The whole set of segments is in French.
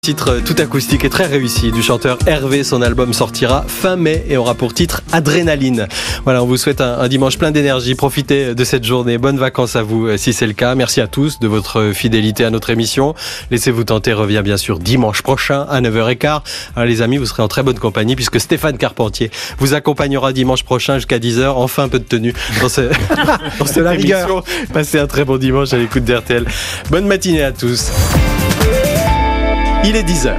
Titre tout acoustique et très réussi du chanteur Hervé. Son album sortira fin mai et aura pour titre Adrénaline. Voilà, on vous souhaite un dimanche plein d'énergie. Profitez de cette journée. Bonnes vacances à vous si c'est le cas. Merci à tous de votre fidélité à notre émission. Laissez-vous tenter revient bien sûr dimanche prochain à 9h15. Alors les amis, vous serez en très bonne compagnie puisque Stéphane Carpentier vous accompagnera dimanche prochain jusqu'à 10h. Enfin un peu de tenue dans cette émission. Passez un très bon dimanche à l'écoute d'RTL. Bonne matinée à tous. Il est 10h.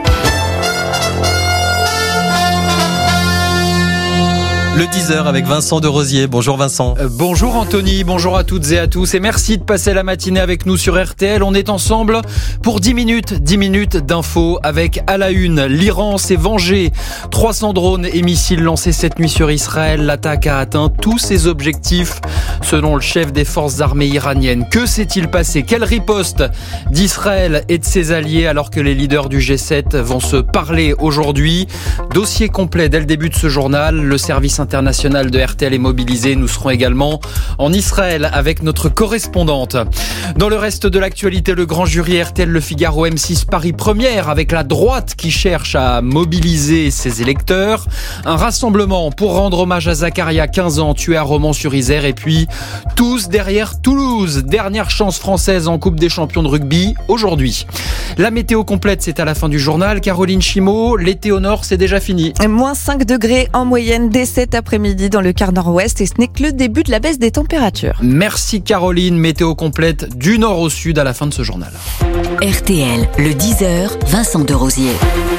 Le 10h avec Vincent de Rosier. Bonjour Vincent. Bonjour Anthony, bonjour à toutes et à tous et merci de passer la matinée avec nous sur RTL. On est ensemble pour 10 minutes d'infos avec à la une. L'Iran s'est vengé. 300 drones et missiles lancés cette nuit sur Israël. L'attaque a atteint tous ses objectifs selon le chef des forces armées iraniennes. Que s'est-il passé? Quelle riposte d'Israël et de ses alliés alors que les leaders du G7 vont se parler aujourd'hui? Dossier complet dès le début de ce journal. Le service international de RTL est mobilisé. Nous serons également en Israël avec notre correspondante. Dans le reste de l'actualité, le grand jury RTL Le Figaro M6 Paris Première avec la droite qui cherche à mobiliser ses électeurs. Un rassemblement pour rendre hommage à Zakaria, 15 ans, tué à Romans-sur-Isère. Et puis, tous derrière Toulouse. Dernière chance française en Coupe des Champions de rugby aujourd'hui. La météo complète, c'est à la fin du journal. Caroline Chimeau, l'été au nord, c'est déjà fini. Moins 5 degrés en moyenne dès cet après-midi dans le quart nord-ouest et ce n'est que le début de la baisse des températures. Merci Caroline, météo complète du nord au sud à la fin de ce journal. RTL, le 10h, Vincent de Rosier.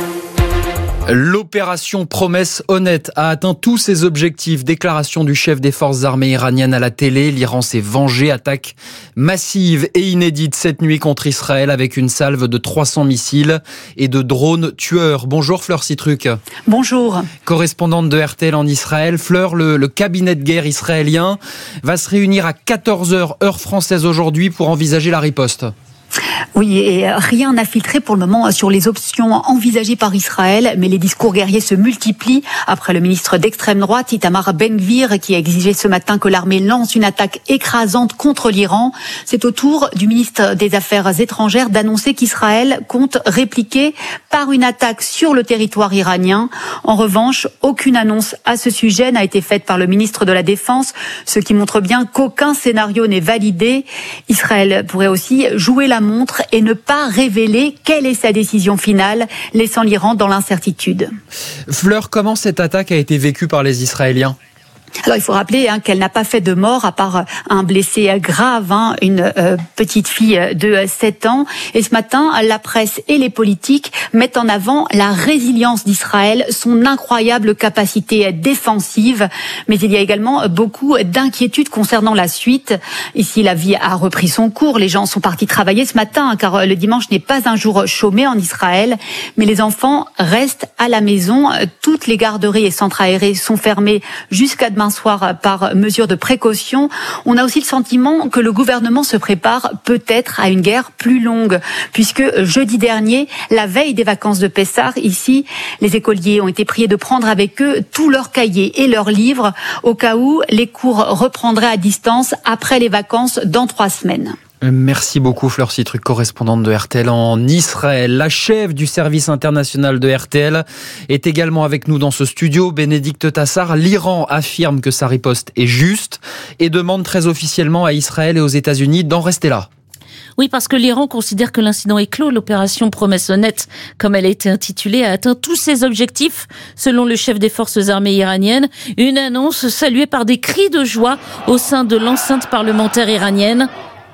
L'opération Promesse Honnête a atteint tous ses objectifs. Déclaration du chef des forces armées iraniennes à la télé. L'Iran s'est vengé. Attaque massive et inédite cette nuit contre Israël avec une salve de 300 missiles et de drones tueurs. Bonjour Fleur Citruc. Bonjour. Correspondante de RTL en Israël. Fleur, le cabinet de guerre israélien va se réunir à 14h heure française aujourd'hui pour envisager la riposte. Oui, et rien n'a filtré pour le moment sur les options envisagées par Israël, mais les discours guerriers se multiplient après le ministre d'extrême droite, Itamar Ben-Gvir, qui a exigé ce matin que l'armée lance une attaque écrasante contre l'Iran. C'est au tour du ministre des Affaires étrangères d'annoncer qu'Israël compte répliquer par une attaque sur le territoire iranien. En revanche, aucune annonce à ce sujet n'a été faite par le ministre de la Défense, ce qui montre bien qu'aucun scénario n'est validé. Israël pourrait aussi jouer la montre et ne pas révéler quelle est sa décision finale, laissant l'Iran dans l'incertitude. Fleur, comment cette attaque a été vécue par les Israéliens ? Alors il faut rappeler qu'elle n'a pas fait de mort à part un blessé grave, une petite fille de 7 ans. Et ce matin, la presse et les politiques mettent en avant la résilience d'Israël, son incroyable capacité défensive. Mais il y a également beaucoup d'inquiétudes concernant la suite. Ici, la vie a repris son cours. Les gens sont partis travailler ce matin car le dimanche n'est pas un jour chômé en Israël. Mais les enfants restent à la maison. Toutes les garderies et centres aérés sont fermés jusqu'à demain soir par mesure de précaution. On a aussi le sentiment que le gouvernement se prépare peut-être à une guerre plus longue, puisque jeudi dernier, la veille des vacances de Pessah, ici, les écoliers ont été priés de prendre avec eux tous leurs cahiers et leurs livres, au cas où les cours reprendraient à distance après les vacances dans 3 semaines. Merci beaucoup Fleur Citruc, correspondante de RTL en Israël. La chef du service international de RTL est également avec nous dans ce studio, Bénédicte Tassard. L'Iran affirme que sa riposte est juste et demande très officiellement à Israël et aux États-Unis d'en rester là. Oui, parce que l'Iran considère que l'incident est clos. L'opération Promesse Honnête, comme elle a été intitulée, a atteint tous ses objectifs, selon le chef des forces armées iraniennes. Une annonce saluée par des cris de joie au sein de l'enceinte parlementaire iranienne.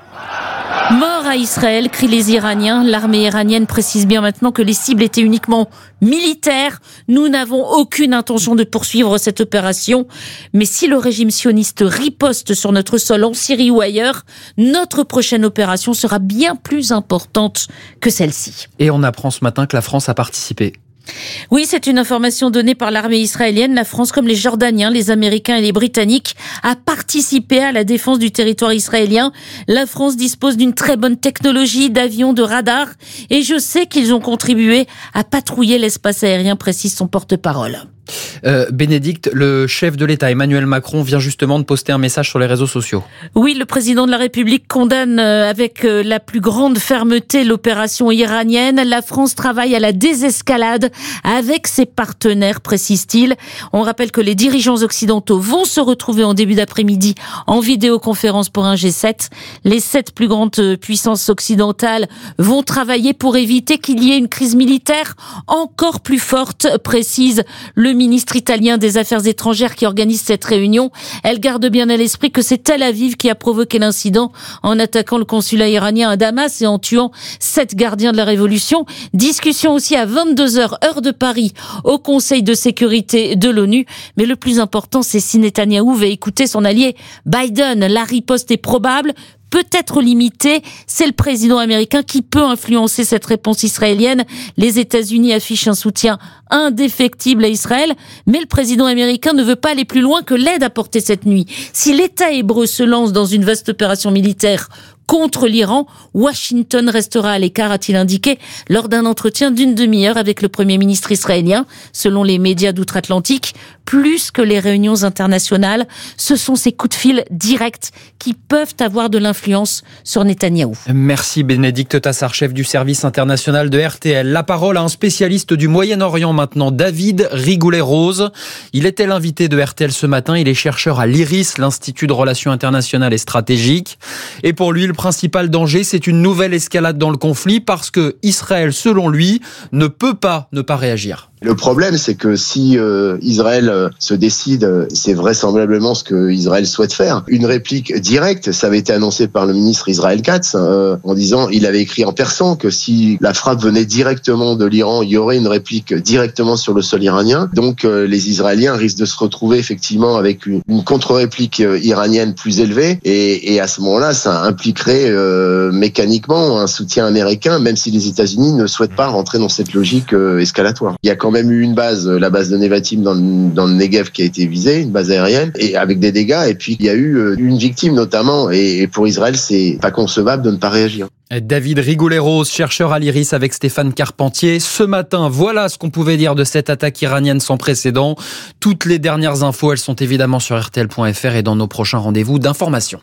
Mort à Israël, crient les Iraniens. L'armée iranienne précise bien maintenant que les cibles étaient uniquement militaires. Nous n'avons aucune intention de poursuivre cette opération. Mais si le régime sioniste riposte sur notre sol en Syrie ou ailleurs, notre prochaine opération sera bien plus importante que celle-ci. Et on apprend ce matin que la France a participé. Oui, c'est une information donnée par l'armée israélienne. La France, comme les Jordaniens, les Américains et les Britanniques, a participé à la défense du territoire israélien. La France dispose d'une très bonne technologie d'avions, de radars, et je sais qu'ils ont contribué à patrouiller l'espace aérien, précise son porte-parole. Bénédicte, le chef de l'État Emmanuel Macron vient justement de poster un message sur les réseaux sociaux. Oui, le président de la République condamne avec la plus grande fermeté l'opération iranienne. La France travaille à la désescalade avec ses partenaires, précise-t-il. On rappelle que les dirigeants occidentaux vont se retrouver en début d'après-midi en vidéoconférence pour un G7. Les 7 plus grandes puissances occidentales vont travailler pour éviter qu'il y ait une crise militaire encore plus forte, précise le ministre italien des Affaires étrangères qui organise cette réunion. Elle garde bien à l'esprit que c'est Tel Aviv qui a provoqué l'incident en attaquant le consulat iranien à Damas et en tuant 7 gardiens de la révolution. Discussion aussi à 22h, heure de Paris, au Conseil de sécurité de l'ONU. Mais le plus important, c'est si Netanyahou va écouter son allié Biden. La riposte est probable, peut-être limitée. C'est le président américain qui peut influencer cette réponse israélienne. Les États-Unis affichent un soutien indéfectible à Israël, mais le président américain ne veut pas aller plus loin que l'aide apportée cette nuit. Si l'État hébreu se lance dans une vaste opération militaire contre l'Iran, Washington restera à l'écart, a-t-il indiqué lors d'un entretien d'une demi-heure avec le Premier ministre israélien. Selon les médias d'outre-Atlantique, plus que les réunions internationales, ce sont ces coups de fil directs qui peuvent avoir de l'influence sur Netanyahou. Merci Bénédicte Tassard, chef du service international de RTL. La parole à un spécialiste du Moyen-Orient maintenant, David Rigoulet-Rose. Il était l'invité de RTL ce matin. Il est chercheur à l'IRIS, l'Institut de Relations Internationales et Stratégiques. Et pour lui, le principal danger, c'est une nouvelle escalade dans le conflit parce que Israël, selon lui, ne peut pas ne pas réagir. Le problème, c'est que si Israël se décide, c'est vraisemblablement ce que Israël souhaite faire, une réplique directe. Ça avait été annoncé par le ministre Israël Katz en disant, il avait écrit en persan que si la frappe venait directement de l'Iran, il y aurait une réplique directement sur le sol iranien. Donc les Israéliens risquent de se retrouver effectivement avec une contre-réplique iranienne plus élevée et à ce moment-là, ça impliquerait mécaniquement un soutien américain, même si les États-Unis ne souhaitent pas rentrer dans cette logique escalatoire. Il y a quand même eu une base, la base de Nevatim dans le Negev qui a été visée, une base aérienne, et avec des dégâts. Et puis il y a eu une victime notamment. Et pour Israël, c'est pas concevable de ne pas réagir. David Rigoulet-Rose, chercheur à l'IRIS avec Stéphane Carpentier. Ce matin, voilà ce qu'on pouvait dire de cette attaque iranienne sans précédent. Toutes les dernières infos, elles sont évidemment sur rtl.fr et dans nos prochains rendez-vous d'information.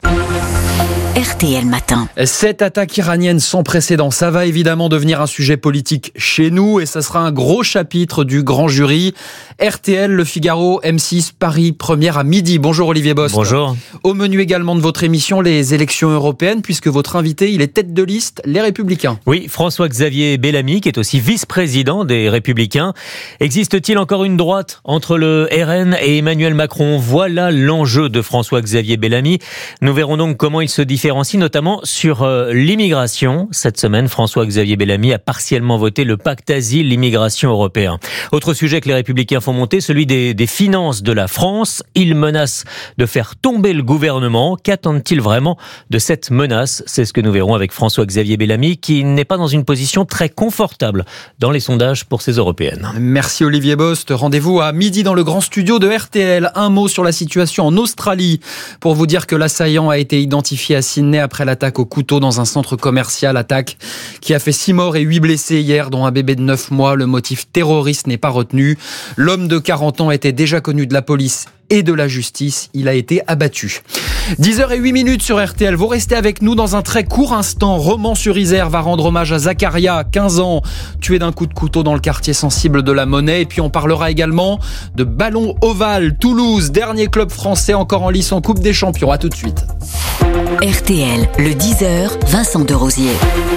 RTL Matin. Cette attaque iranienne sans précédent, ça va évidemment devenir un sujet politique chez nous et ça sera un gros chapitre du grand jury. RTL, Le Figaro, M6, Paris, première à midi. Bonjour Olivier Bost. Bonjour. Au menu également de votre émission, les élections européennes, puisque votre invité, il est tête de liste, les Républicains. Oui, François-Xavier Bellamy, qui est aussi vice-président des Républicains. Existe-t-il encore une droite entre le RN et Emmanuel Macron ? Voilà l'enjeu de François-Xavier Bellamy. Nous verrons donc comment il se différencie, notamment sur l'immigration. Cette semaine, François-Xavier Bellamy a partiellement voté le pacte asile-immigration européen. Autre sujet que les Républicains font monter, celui des finances de la France. Ils menacent de faire tomber le gouvernement. Qu'attendent-ils vraiment de cette menace ? C'est ce que nous verrons avec François-Xavier Bellamy, qui n'est pas dans une position très confortable dans les sondages pour ces européennes. Merci Olivier Bost. Rendez-vous à midi dans le grand studio de RTL. Un mot sur la situation en Australie pour vous dire que l'assaillant a été identifié à Sydney après l'attaque au couteau dans un centre commercial. Attaque qui a fait 6 morts et 8 blessés hier, dont un bébé de 9 mois. Le motif terroriste n'est pas retenu. L'homme de 40 ans était déjà connu de la police et de la justice. Il a été abattu. 10h08 sur RTL. Vous restez avec nous dans un très court instant. Romans-sur-Isère va rendre hommage à Zakaria, 15 ans, tué d'un coup de couteau dans le quartier sensible de la Monnaie. Et puis on parlera également de ballon ovale. Toulouse, dernier club français encore en lice en Coupe des Champions. À tout de suite. RTL, le 10h, Vincent Derosier.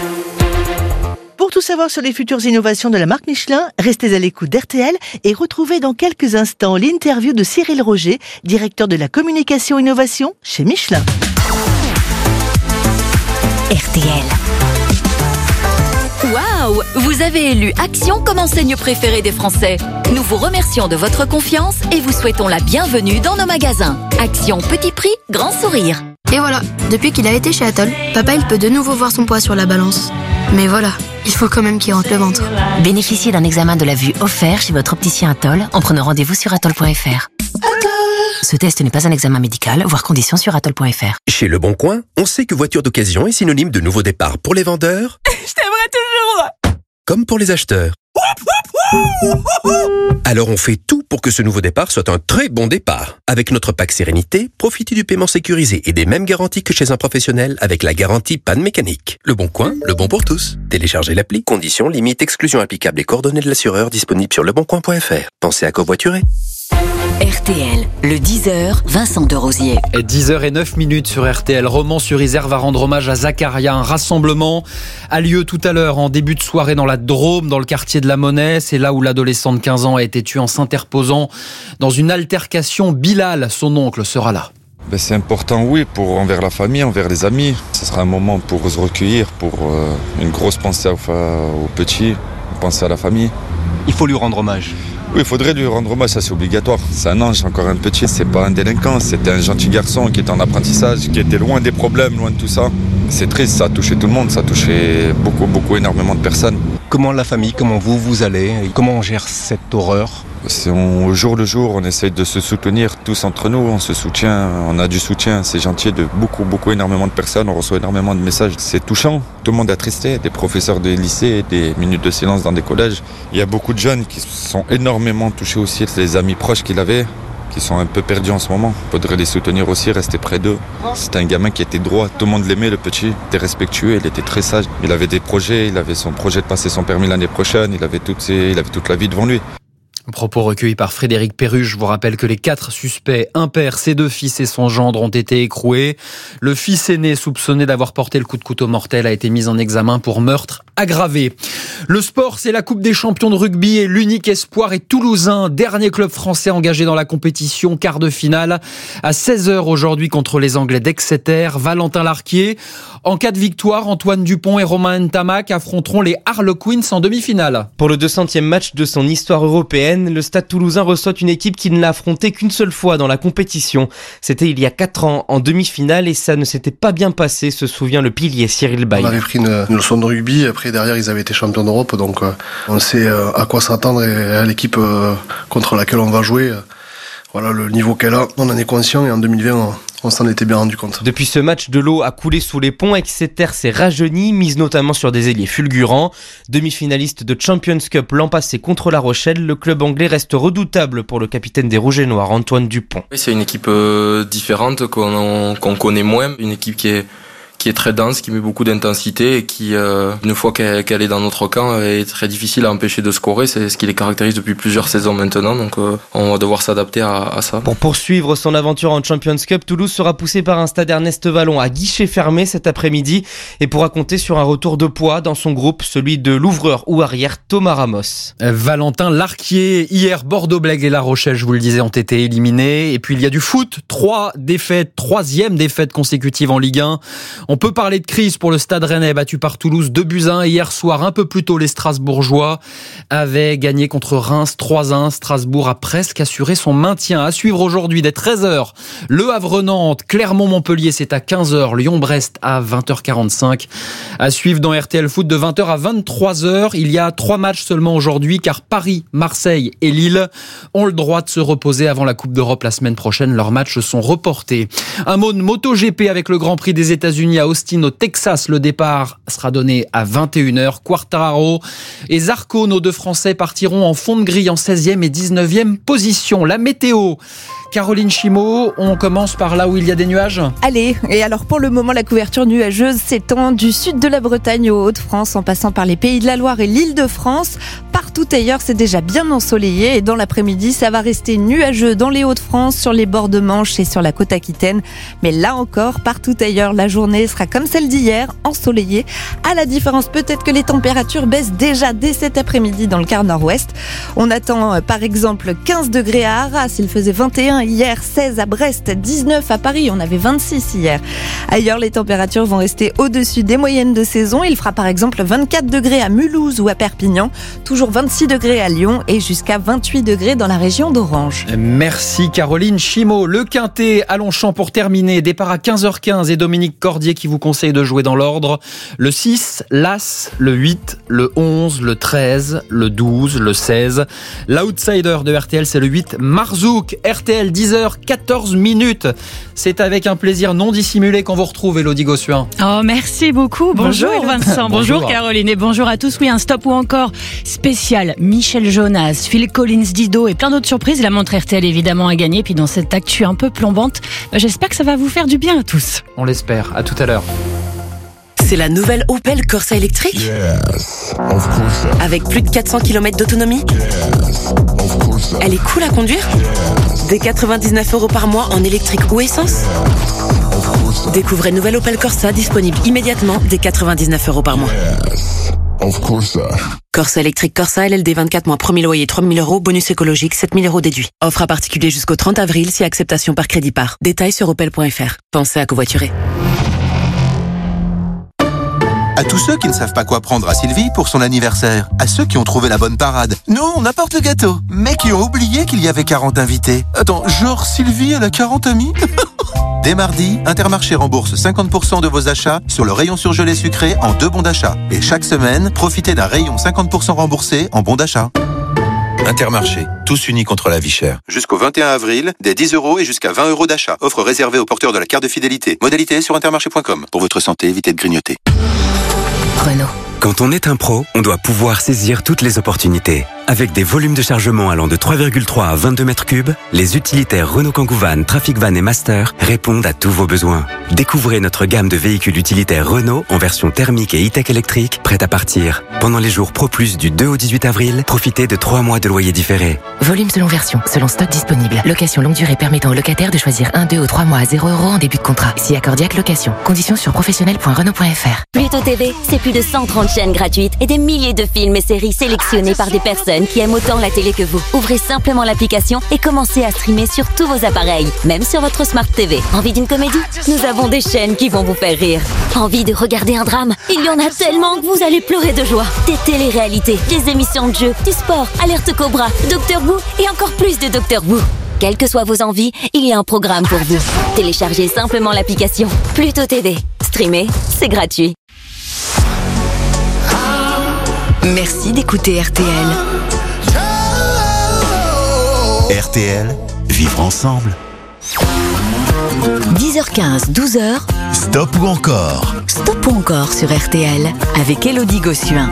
Pour tout savoir sur les futures innovations de la marque Michelin, restez à l'écoute d'RTL et retrouvez dans quelques instants l'interview de Cyril Roger, directeur de la communication innovation chez Michelin. RTL. Waouh! Vous avez élu Action comme enseigne préférée des Français. Nous vous remercions de votre confiance et vous souhaitons la bienvenue dans nos magasins. Action petit prix, grand sourire. Et voilà, depuis qu'il a été chez Atoll, papa il peut de nouveau voir son poids sur la balance. Mais voilà, il faut quand même qu'il rentre le ventre. Bénéficiez d'un examen de la vue offert chez votre opticien Atoll en prenant rendez-vous sur atoll.fr. Ce test n'est pas un examen médical, voir conditions sur atoll.fr. Chez Le Bon Coin, on sait que voiture d'occasion est synonyme de nouveau départ pour les vendeurs. Je t'aimerai toujours. Comme pour les acheteurs. Alors on fait tout pour que ce nouveau départ soit un très bon départ. Avec notre pack Sérénité, profitez du paiement sécurisé et des mêmes garanties que chez un professionnel avec la garantie panne mécanique. Le Bon Coin, le bon pour tous. Téléchargez l'appli. Conditions, limites, exclusions applicables et coordonnées de l'assureur disponibles sur leboncoin.fr. Pensez à covoiturer. RTL, le 10h, Vincent de Rosier. 10h09 sur RTL. Romans-sur-Isère va rendre hommage à Zacharia. Un rassemblement a lieu tout à l'heure en début de soirée dans la Drôme, dans le quartier de la Monnaie. C'est là où l'adolescent de 15 ans a été tué en s'interposant dans une altercation. Bilal, son oncle, sera là. C'est important, oui, envers la famille, envers les amis. Ce sera un moment pour se recueillir, pour une grosse pensée aux petits, une pensée à la famille. Il faut lui rendre hommage. Oui, il faudrait lui rendre hommage, ça c'est obligatoire. C'est un ange, encore un petit, c'est pas un délinquant, c'était un gentil garçon qui était en apprentissage, qui était loin des problèmes, loin de tout ça. C'est triste, ça a touché tout le monde, ça a touché énormément de personnes. Comment la famille, comment vous allez, comment on gère cette horreur ? Au jour le jour, on essaye de se soutenir tous entre nous, on se soutient, on a du soutien, c'est gentil de énormément de personnes, on reçoit énormément de messages, c'est touchant, tout le monde est attristé, des professeurs des lycées, des minutes de silence dans des collèges. Il y a beaucoup de jeunes qui sont énormément touchés aussi, les amis proches qu'il avait, qui sont un peu perdus en ce moment. Il faudrait les soutenir aussi, rester près d'eux. C'était un gamin qui était droit, tout le monde l'aimait, le petit, il était respectueux, il était très sage. Il avait des projets, il avait son projet de passer son permis l'année prochaine, il avait toute la vie devant lui. Propos recueillis par Frédéric Perruche. Je vous rappelle que les 4 suspects, un père, ses 2 fils et son gendre, ont été écroués. Le fils aîné, soupçonné d'avoir porté le coup de couteau mortel, a été mis en examen pour meurtre aggravé. Le sport, c'est la Coupe des champions de rugby et l'unique espoir est toulousain. Dernier club français engagé dans la compétition, quart de finale à 16h aujourd'hui contre les Anglais d'Exeter. Valentin Larquier. En cas de victoire, Antoine Dupont et Romain Ntamak affronteront les Harlequins en demi-finale. Pour le 200e match de son histoire européenne, le Stade Toulousain reçoit une équipe qui ne l'a affronté qu'une seule fois dans la compétition. C'était il y a 4 ans en demi-finale et ça ne s'était pas bien passé, se souvient le pilier Cyril Baye. On avait pris une leçon de rugby, après derrière ils avaient été champions d'Europe, donc on sait à quoi s'attendre et à l'équipe contre laquelle on va jouer. Voilà le niveau qu'elle a, on en est conscient et en 2020 on s'en était bien rendu compte. Depuis ce match, de l'eau a coulé sous les ponts. Exeter s'est rajeuni, mise notamment sur des ailiers fulgurants. Demi-finaliste de Champions Cup l'an passé contre La Rochelle, le club anglais reste redoutable pour le capitaine des Rouges et Noirs, Antoine Dupont. Oui, c'est une équipe différente qu'on connaît moins, une équipe qui est très dense, qui met beaucoup d'intensité et qui, une fois qu'elle est dans notre camp, est très difficile à empêcher de scorer. C'est ce qui les caractérise depuis plusieurs saisons maintenant, donc on va devoir s'adapter à ça. Pour poursuivre son aventure en Champions Cup, Toulouse sera poussé par un stade Ernest Vallon à guichet fermé cet après-midi et pourra compter sur un retour de poids dans son groupe, celui de l'ouvreur ou arrière Thomas Ramos. Valentin Larquier, hier Bordeaux-Bègles et La Rochelle, je vous le disais, ont été éliminés. Et puis il y a du foot, 3e défaite consécutive en Ligue 1. On peut parler de crise pour le Stade Rennais, battu par Toulouse 2-1. Hier soir, un peu plus tôt, les Strasbourgeois avaient gagné contre Reims 3-1. Strasbourg a presque assuré son maintien. À suivre aujourd'hui dès 13h, Le Havre-Nantes, Clermont-Montpellier, c'est à 15h. Lyon-Brest à 20h45. À suivre dans RTL Foot de 20h à 23h. Il y a 3 matchs seulement aujourd'hui, car Paris, Marseille et Lille ont le droit de se reposer avant la Coupe d'Europe la semaine prochaine. Leurs matchs sont reportés. Un mot de MotoGP avec le Grand Prix des États-Unis à Austin au Texas. Le départ sera donné à 21h. Quartararo et Zarco, nos 2 Français, partiront en fond de grille en 16e et 19e position. La météo, Caroline Chimeau, on commence par là où il y a des nuages. Allez, et alors pour le moment, la couverture nuageuse s'étend du sud de la Bretagne aux Hauts-de-France en passant par les Pays de la Loire et l'Île-de-France. Partout ailleurs, c'est déjà bien ensoleillé et dans l'après-midi, ça va rester nuageux dans les Hauts-de-France, sur les bords de Manche et sur la côte aquitaine. Mais là encore, partout ailleurs, la journée sera comme celle d'hier, ensoleillée. À la différence peut-être que les températures baissent déjà dès cet après-midi dans le quart nord-ouest. On attend par exemple 15 degrés à Arras, il faisait 21 hier, 16 à Brest, 19 à Paris, on avait 26 hier. Ailleurs, les températures vont rester au-dessus des moyennes de saison. Il fera par exemple 24 degrés à Mulhouse ou à Perpignan, toujours 26 degrés à Lyon et jusqu'à 28 degrés dans la région d'Orange. Merci Caroline Chimeau. Le Quintet à Longchamp pour terminer. Départ à 15h15 et Dominique Cordier qui vous conseille de jouer dans l'ordre. Le 6, l'As, le 8, le 11, le 13, le 12, le 16. L'outsider de RTL, c'est le 8, Marzouk. RTL 10h14. C'est avec un plaisir non dissimulé qu'on vous retrouve, Élodie Gossuin. Oh, merci beaucoup. Bonjour Vincent, bonjour Caroline et bonjour à tous. Oui, un stop ou encore spécial Michel Jonas, Phil Collins, Dido et plein d'autres surprises. La montre RTL évidemment a gagné. Puis dans cette actu un peu plombante, j'espère que ça va vous faire du bien à tous. On l'espère. À tout à l'heure. C'est la nouvelle Opel Corsa électrique ? Yes, of course. Avec plus de 400 km d'autonomie ? Yes, of course. Elle est cool à conduire ? Des 99 € par mois en électrique ou essence ? Découvrez nouvelle Opel Corsa disponible immédiatement dès 99 € par mois. Yes, of course. Corsa électrique Corsa LLD 24 mois, premier loyer 3 000 €, bonus écologique 7 000 € déduit. Offre à particulier jusqu'au 30 avril si acceptation par crédit par. Détails sur opel.fr. Pensez à covoiturer. À tous ceux qui ne savent pas quoi prendre à Sylvie pour son anniversaire. À ceux qui ont trouvé la bonne parade. Nous, on apporte le gâteau. Mais qui ont oublié qu'il y avait 40 invités. Attends, genre Sylvie, elle a 40 amis? Dès mardi, Intermarché rembourse 50% de vos achats sur le rayon surgelé sucré en 2 bons d'achat. Et chaque semaine, profitez d'un rayon 50% remboursé en bons d'achat. Intermarché, tous unis contre la vie chère. Jusqu'au 21 avril, des 10 € et jusqu'à 20 € d'achat. Offre réservée aux porteurs de la carte de fidélité. Modalité sur intermarché.com. Pour votre santé, évitez de grignoter. Renault. Quand on est un pro, on doit pouvoir saisir toutes les opportunités. Avec des volumes de chargement allant de 3,3 à 22 mètres cubes, les utilitaires Renault Kangoo Van, Trafic Van et Master répondent à tous vos besoins. Découvrez notre gamme de véhicules utilitaires Renault en version thermique et e-tech électrique, prête à partir. Pendant les jours Pro Plus du 2 au 18 avril, profitez de 3 mois de loyer différé. Volume selon version, selon stock disponible. Location longue durée permettant aux locataires de choisir 1, 2 ou 3 mois à 0 € en début de contrat. Si accordiaque location. Conditions sur professionnel.renault.fr. Pluto TV, c'est plus de 130 chaînes gratuites et des milliers de films et séries sélectionnés par des personnes qui aiment autant la télé que vous. Ouvrez simplement l'application et commencez à streamer sur tous vos appareils, même sur votre Smart TV. Envie d'une comédie ? Nous avons des chaînes qui vont vous faire rire. Envie de regarder un drame ? Il y en a tellement que vous allez pleurer de joie. Des téléréalités, des émissions de jeux, du sport, Alerte Cobra, Docteur Who et encore plus de Docteur Who. Quelles que soient vos envies, il y a un programme pour vous. Téléchargez simplement l'application Pluto TV. Streamer, c'est gratuit. Merci d'écouter RTL. RTL, vivre ensemble. 10h15, 12h. Stop ou encore. Stop ou encore sur RTL avec Élodie Gossuin.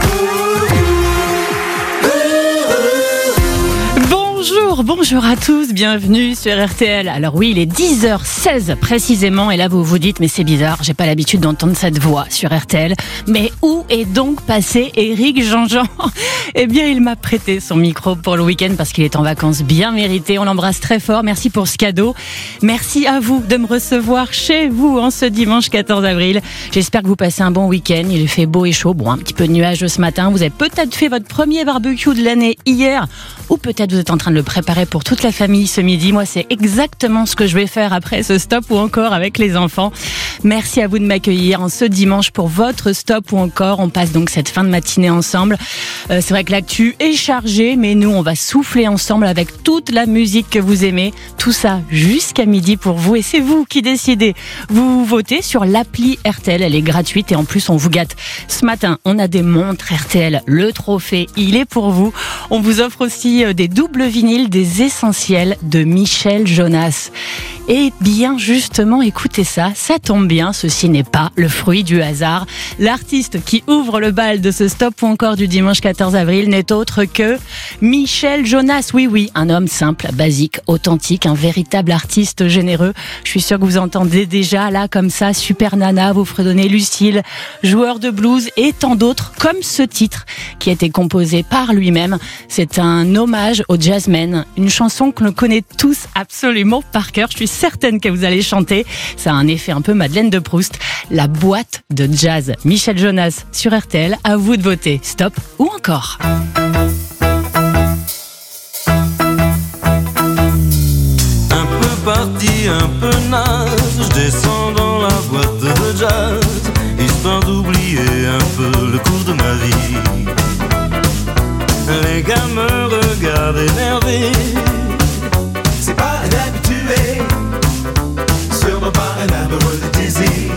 Bonjour à tous, bienvenue sur RTL. Alors oui, il est 10h16 précisément et là vous vous dites mais c'est bizarre, j'ai pas l'habitude d'entendre cette voix sur RTL. Mais où est donc passé Éric Jean-Jean ? Eh bien il m'a prêté son micro pour le week-end parce qu'il est en vacances bien méritées. On l'embrasse très fort, merci pour ce cadeau. Merci à vous de me recevoir chez vous en ce dimanche 14 avril. J'espère que vous passez un bon week-end, il fait beau et chaud, bon un petit peu nuageux ce matin. Vous avez peut-être fait votre premier barbecue de l'année hier ou peut-être vous êtes en train de le préparer pour toute la famille ce midi. Moi, c'est exactement ce que je vais faire après ce stop ou encore avec les enfants. Merci à vous de m'accueillir en ce dimanche pour votre stop ou encore. On passe donc cette fin de matinée ensemble. C'est vrai que l'actu est chargée, mais nous, on va souffler ensemble avec toute la musique que vous aimez. Tout ça jusqu'à midi pour vous et c'est vous qui décidez. Vous votez sur l'appli RTL, elle est gratuite et en plus, on vous gâte. Ce matin, on a des montres RTL. Le trophée, il est pour vous. On vous offre aussi des doubles vinyles des essentiels de Michel Jonas. Et bien justement, écoutez ça tombe bien, ceci n'est pas le fruit du hasard. L'artiste qui ouvre le bal de ce stop ou encore du dimanche 14 avril n'est autre que Michel Jonas. Oui, un homme simple, basique, authentique, un véritable artiste généreux. Je suis sûre que vous entendez déjà là comme ça, Super Nana, vous fredonnez Lucille, joueur de blues et tant d'autres comme ce titre qui a été composé par lui-même. C'est un hommage au jazzman, une chanson que l'on connaît tous absolument par cœur. Je suis certaine que vous allez chanter. Ça a un effet un peu Madeleine de Proust. La boîte de jazz. Michel Jonas sur RTL. À vous de voter. Stop ou encore. Un peu parti, un peu naze, je descends dans la boîte de jazz, histoire d'oublier un peu le cours de ma vie. Les gars me regardent énervés. C'est pas un habitué, sûrement pas un amoureux de désir.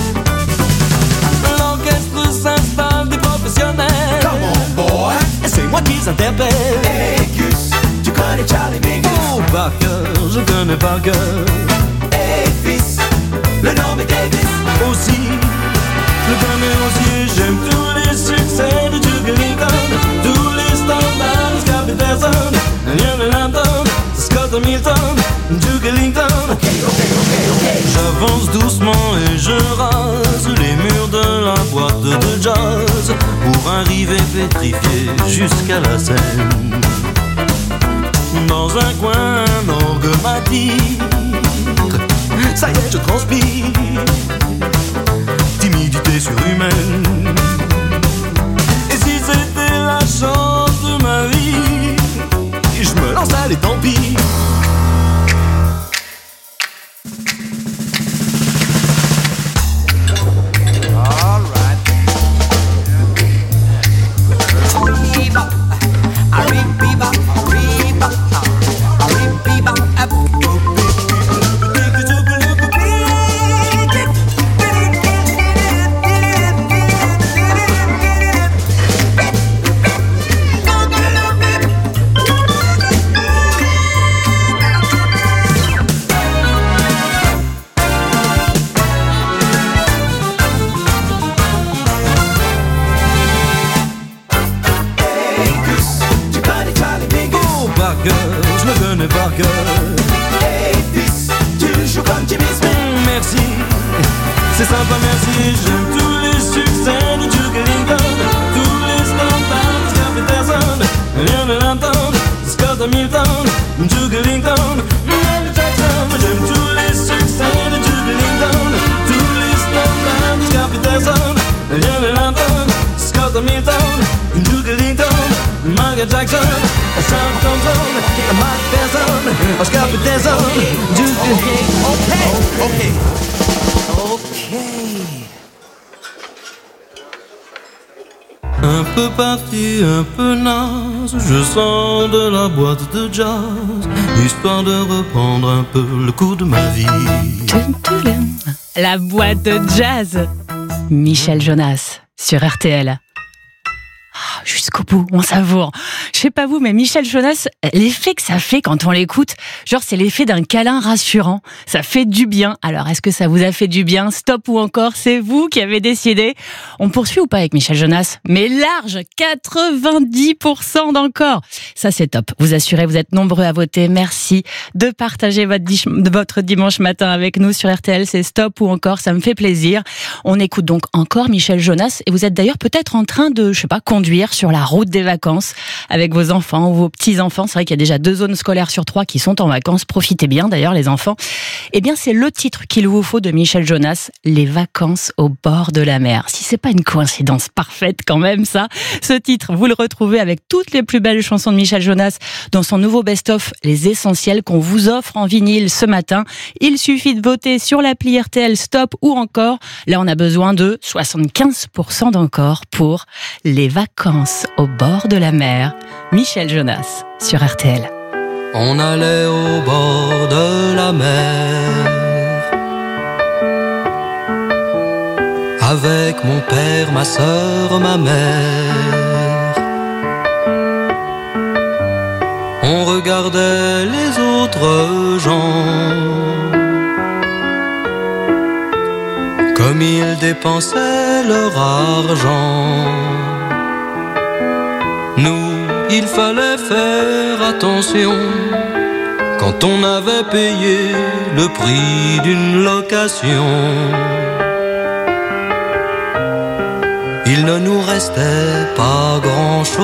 L'orchestre s'installe des professionnels. Come on boy, c'est moi qui s'interpelle. Hey Gus, tu connais Charlie Mingus? Oh par cœur, je connais par cœur. Hey fils, le nom est Davis. Aussi, le premier osier, j'aime tous les succès de Duke Ellington. Tous les standards, Scott Peterson, Lionel Hampton, Scott Hamilton, Duke Ellington. J'avance doucement et je rase les murs de la boîte de jazz pour arriver pétrifié jusqu'à la scène. Dans un coin, un orgue m'attire. Ça y est, je transpire. Timidité surhumaine. Et si c'était la chance de ma vie, je me lance, allez, tant pis. Je le connais par cœur. Hey fils, tu joues comme Jimmy Smith. Merci, c'est sympa, merci. J'aime tous les succès de Duke Ellington, tous les standards, Scott Peterson, Lionel Hampton, Scott Hamilton, Duke Ellington, Michael Jackson. J'aime tous les succès de Duke Ellington, tous les standards, Scott Peterson, Lionel Hampton, Scott Hamilton, Duke Ellington, Michael Jackson. Mike Tyson, Oscar Peterson, Duke. Okay. Un peu parti, un peu naze, je sors de la boîte de jazz, histoire de reprendre un peu le cours de ma vie. La boîte de jazz. Michel Jonas sur RTL. Jusqu'au bout, on savoure. Je sais pas vous, mais Michel Jonas, l'effet que ça fait quand on l'écoute, genre c'est l'effet d'un câlin rassurant. Ça fait du bien. Alors, est-ce que ça vous a fait du bien? Stop ou encore, c'est vous qui avez décidé. On poursuit ou pas avec Michel Jonas? Mais large, 90% d'encore. Ça, c'est top. Vous assurez, vous êtes nombreux à voter. Merci de partager votre dimanche matin avec nous sur RTL. C'est stop ou encore, ça me fait plaisir. On écoute donc encore Michel Jonas et vous êtes d'ailleurs peut-être en train de, conduire sur la route des vacances avec vos enfants ou vos petits-enfants. C'est vrai qu'il y a déjà 2 zones scolaires sur 3 qui sont en vacances. Profitez bien d'ailleurs les enfants. Eh bien c'est le titre qu'il vous faut de Michel Jonas, Les vacances au bord de la mer. Si c'est pas une coïncidence parfaite quand même ça, ce titre vous le retrouvez avec toutes les plus belles chansons de Michel Jonas dans son nouveau best-of Les Essentiels qu'on vous offre en vinyle ce matin. Il suffit de voter sur l'appli RTL Stop ou encore, là on a besoin de 75% d'encore pour Les vacances au bord de la mer. Michel Jonas sur RTL. On allait au bord de la mer avec mon père, ma sœur, ma mère. On regardait les autres gens comme ils dépensaient leur argent. Nous, il fallait faire attention quand on avait payé le prix d'une location. Il ne nous restait pas grand-chose.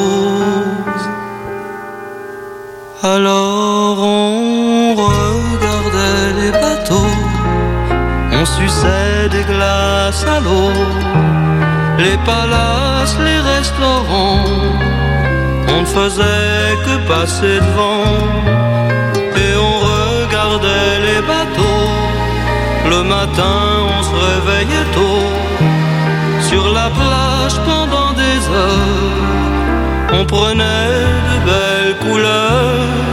Alors on regardait les bateaux, on suçait des glaces à l'eau, les palaces, les restaurants, on ne faisait que passer devant. Et on regardait les bateaux, le matin on se réveillait tôt. Sur la plage pendant des heures, on prenait de belles couleurs.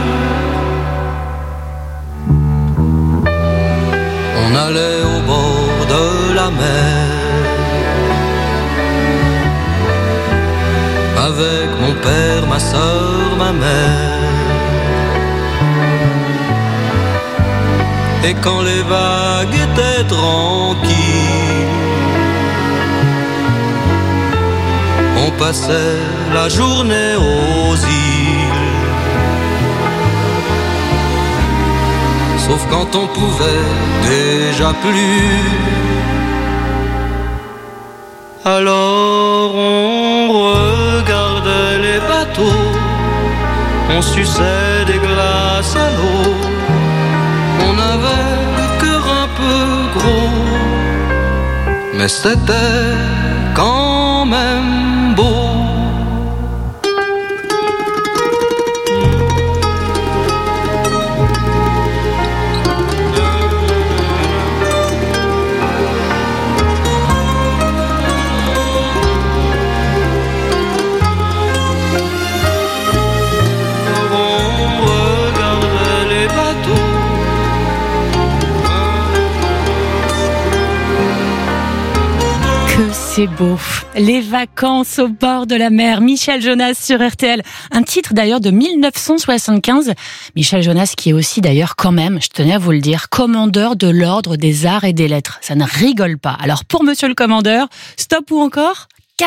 On allait au bord de la mer avec mon père, ma sœur, ma mère. Et quand les vagues étaient tranquilles, On passait la journée aux îles. Sauf quand on pouvait déjà plus. Alors on regardait les bateaux, on suçait des glaces à l'eau. On avait le cœur un peu gros, mais c'était quand même beau. C'est beau. Les vacances au bord de la mer. Michel Jonas sur RTL. Un titre d'ailleurs de 1975. Michel Jonas qui est aussi d'ailleurs quand même, je tenais à vous le dire, commandeur de l'ordre des arts et des lettres. Ça ne rigole pas. Alors pour monsieur le commandeur, stop ou encore ?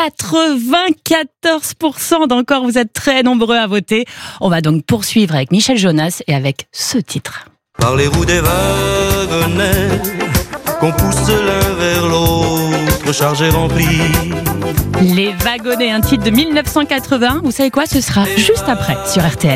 94% d'encore, vous êtes très nombreux à voter. On va donc poursuivre avec Michel Jonas et avec ce titre. Par les roues des wagonnets, qu'on pousse l'un vers l'autre, chargé rempli. Les wagonnets, un titre de 1980. Vous savez quoi, ce sera juste après sur RTL.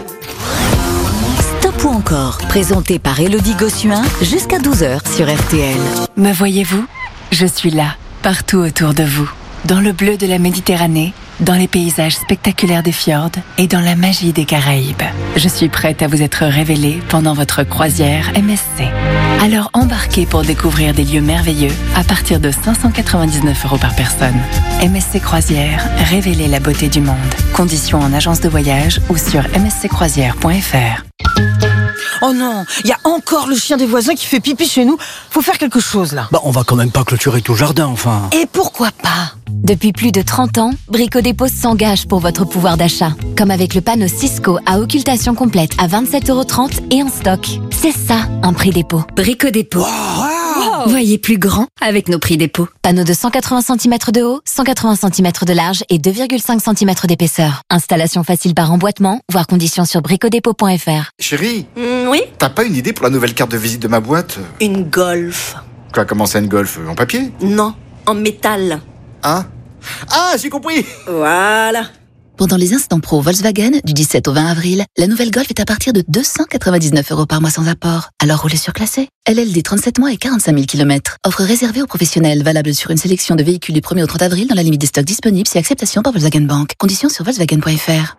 Stop ou encore, présenté par Élodie Gossuin, jusqu'à 12h sur RTL. Me voyez-vous ? Je suis là, partout autour de vous. Dans le bleu de la Méditerranée, dans les paysages spectaculaires des fjords et dans la magie des Caraïbes. Je suis prête à vous être révélée pendant votre croisière MSC. Alors embarquez pour découvrir des lieux merveilleux à partir de 599 € par personne. MSC Croisière, révélez la beauté du monde. Conditions en agence de voyage ou sur msccroisière.fr. Oh non, il y a encore le chien des voisins qui fait pipi chez nous. Faut faire quelque chose là. Bah on va quand même pas clôturer tout le jardin enfin. Et pourquoi pas ? Depuis plus de 30 ans, Brico Dépôt s'engage pour votre pouvoir d'achat. Comme avec le panneau Cisco à occultation complète à 27,30 € et en stock. C'est ça, un prix dépôt. Brico Dépôt. Wow. Voyez plus grand avec nos prix dépôt. Panneau de 180 cm de haut, 180 cm de large et 2,5 cm d'épaisseur. Installation facile par emboîtement, voir conditions sur bricodépôt.fr. Chérie, oui ? t'as pas une idée pour la nouvelle carte de visite de ma boîte ? Une Golf. Quoi, comment ça une Golf ? En papier ? Non, en métal. Hein ? Ah, j'ai compris ! Voilà. Pendant les instants pro Volkswagen, du 17 au 20 avril, la nouvelle Golf est à partir de 299 € par mois sans apport. Alors roulez surclassé. LLD 37 mois et 45 000 km. Offre réservée aux professionnels, valable sur une sélection de véhicules du 1er au 30 avril dans la limite des stocks disponibles si acceptation par Volkswagen Bank. Conditions sur volkswagen.fr.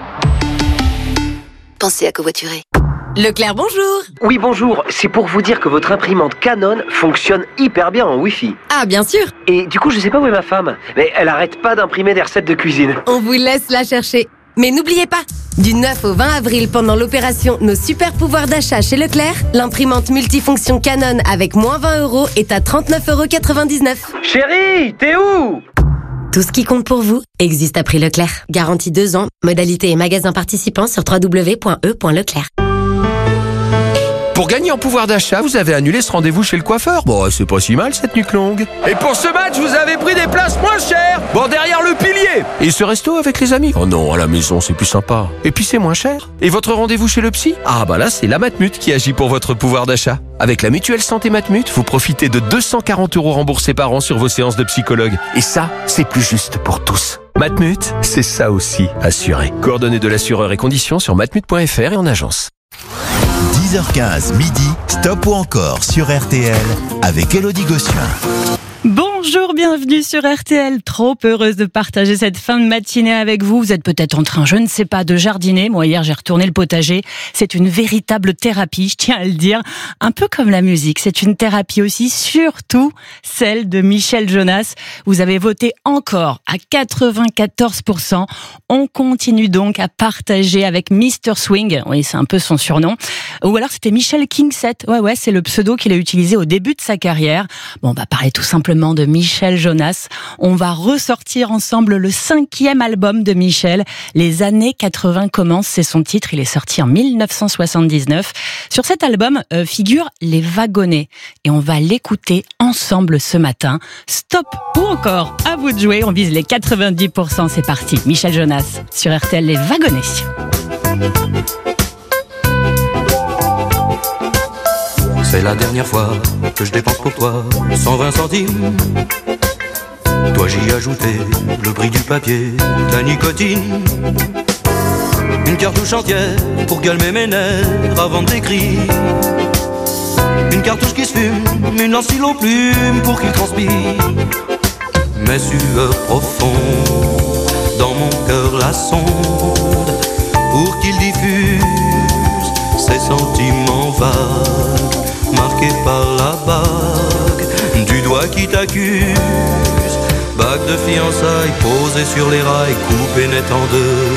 Pensez à covoiturer. Leclerc, bonjour. Oui, bonjour. C'est pour vous dire que votre imprimante Canon fonctionne hyper bien en Wi-Fi. Ah, bien sûr. Et du coup, je sais pas où est ma femme, mais elle arrête pas d'imprimer des recettes de cuisine. On vous laisse la chercher. Mais n'oubliez pas, du 9 au 20 avril, pendant l'opération Nos super pouvoirs d'achat chez Leclerc, l'imprimante multifonction Canon avec moins 20 € est à 39,99 €. Chérie, t'es où ? Tout ce qui compte pour vous existe à prix Leclerc. Garantie 2 ans. Modalité et magasins participants sur www.e.leclerc. Pour gagner en pouvoir d'achat, vous avez annulé ce rendez-vous chez le coiffeur. Bon, c'est pas si mal cette nuque longue. Et pour ce match, vous avez pris des places moins chères. Bon, derrière le pilier. Et ce resto avec les amis. Oh non, à la maison, c'est plus sympa. Et puis c'est moins cher. Et votre rendez-vous chez le psy ? Ah bah là, c'est la Matmut qui agit pour votre pouvoir d'achat. Avec la mutuelle santé Matmut, vous profitez de 240 € remboursés par an sur vos séances de psychologue. Et ça, c'est plus juste pour tous. Matmut, c'est ça aussi, assuré. Coordonnées de l'assureur et conditions sur matmut.fr et en agence. 10h15, midi, stop ou encore sur RTL avec Élodie Gossuin. Bonjour, bienvenue sur RTL. Trop heureuse de partager cette fin de matinée avec vous. Vous êtes peut-être en train, je ne sais pas, de jardiner. Moi, hier, j'ai retourné le potager. C'est une véritable thérapie, je tiens à le dire. Un peu comme la musique. C'est une thérapie aussi, surtout celle de Michel Jonas. Vous avez voté encore à 94%. On continue donc à partager avec Mr. Swing. Oui, c'est un peu son surnom. Ou alors, c'était Michel Kingset. Ouais, c'est le pseudo qu'il a utilisé au début de sa carrière. Bon, on va parler tout simplement de Michel Jonas. On va ressortir ensemble le 5e album de Michel. Les années 80 commencent, c'est son titre. Il est sorti en 1979. Sur cet album figurent Les Wagonnets. Et on va l'écouter ensemble ce matin. Stop ou encore, à vous de jouer. On vise les 90%. C'est parti. Michel Jonas sur RTL, Les Wagonnets. C'est la dernière fois que je dépense pour toi 120 centimes. Toi j'y ajoutais le prix du papier, de la nicotine. Une cartouche entière pour calmer mes nerfs avant d'écrire. Une cartouche qui se fume, une lance stylo plume pour qu'il transpire. Mes sueurs profondes, dans mon cœur la sonde, pour qu'il diffuse ses sentiments vagues, marqués par la bague du doigt qui t'accuse. Bague de fiançailles posée sur les rails, coupée net en deux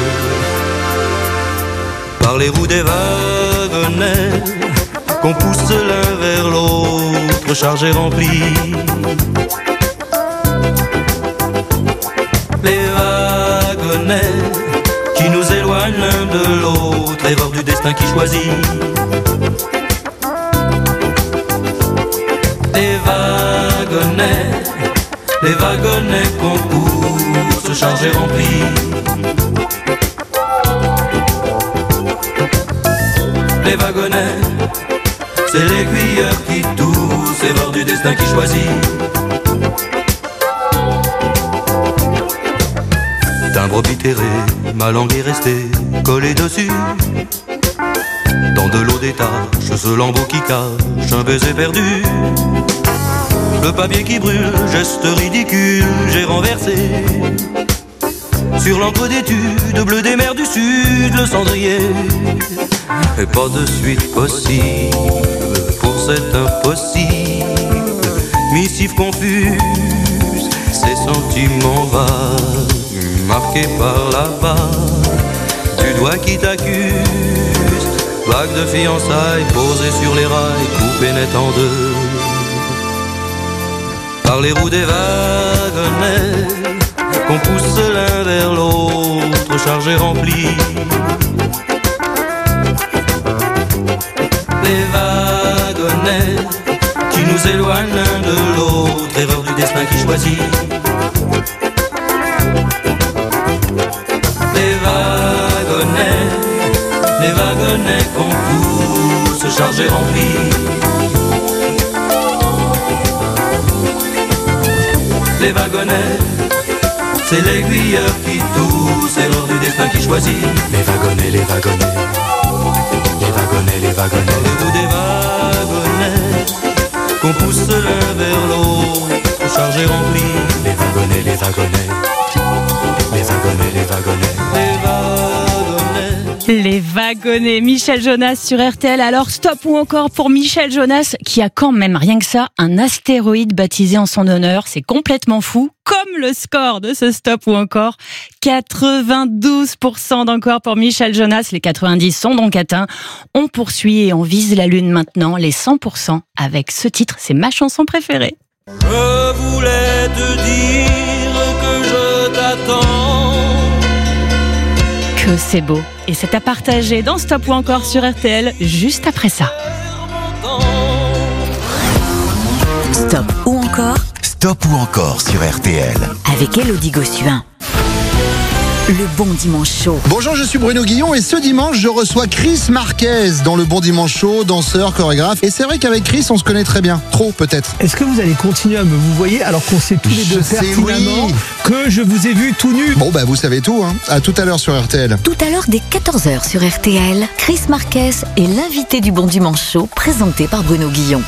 par les roues des wagonnets qu'on pousse l'un vers l'autre, chargé rempli. Les wagonnets qui nous éloignent l'un de l'autre, erreur du destin qui choisit. Les wagonnets qu'on pousse, chargés remplis. Les wagonnets, c'est l'aiguilleur qui tousse, erreur du destin qui choisit. Timbre oblitéré, ma langue est restée collée dessus. Dans de l'eau des taches, ce lambeau qui cache un baiser perdu. Le papier qui brûle, geste ridicule, j'ai renversé sur l'encre d'étude, bleu des mers du sud, le cendrier. Et pas de suite possible pour cet impossible. Missive confuse, ces sentiments vagues, marqués par la bague du doigt qui t'accuse. Bague de fiançailles posée sur les rails, coupée net en deux par les roues des wagonnets qu'on pousse l'un vers l'autre, chargé rempli. Les wagonnets qui nous éloignent l'un de l'autre, erreur du destin qui choisit. Les wagonnets qu'on pousse, chargés remplis. Les wagonnets, c'est l'aiguilleur qui tousse, erreur du destin qui choisit. Les wagonnets, les wagonnets, les wagonnets, les wagonnets. Les roues des wagonnets qu'on pousse l'un vers l'autre, chargés remplis. Les wagonnets, les wagonnets, les wagonnets, les wagonnets, les wagonnets. Les Wagonnets, Michel Jonas sur RTL. Alors stop ou encore pour Michel Jonas qui a quand même rien que ça, un astéroïde baptisé en son honneur. C'est complètement fou, comme le score de ce stop ou encore. 92% d'encore pour Michel Jonas. Les 90 sont donc atteints. On poursuit et on vise la lune maintenant. Les 100% avec ce titre, c'est ma chanson préférée. Je voulais te dire que je t'attends. Que c'est beau. Et c'est à partager dans Stop ou encore sur RTL, juste après ça. Stop ou encore. Stop ou encore sur RTL. Avec Elodie Gossuin. Le Bon Dimanche Show. Bonjour, je suis Bruno Guillon et ce dimanche, je reçois Chris Marquez dans le Bon Dimanche Show, danseur, chorégraphe. Et c'est vrai qu'avec Chris, on se connaît très bien. Trop, peut-être. Est-ce que vous allez continuer à me vous voyez alors qu'on sait tous les deux pertinemment que je vous ai vu tout nu? Bon, bah vous savez tout, hein. À tout à l'heure sur RTL. Tout à l'heure, dès 14h sur RTL, Chris Marquez est l'invité du Bon Dimanche Show, présenté par Bruno Guillon.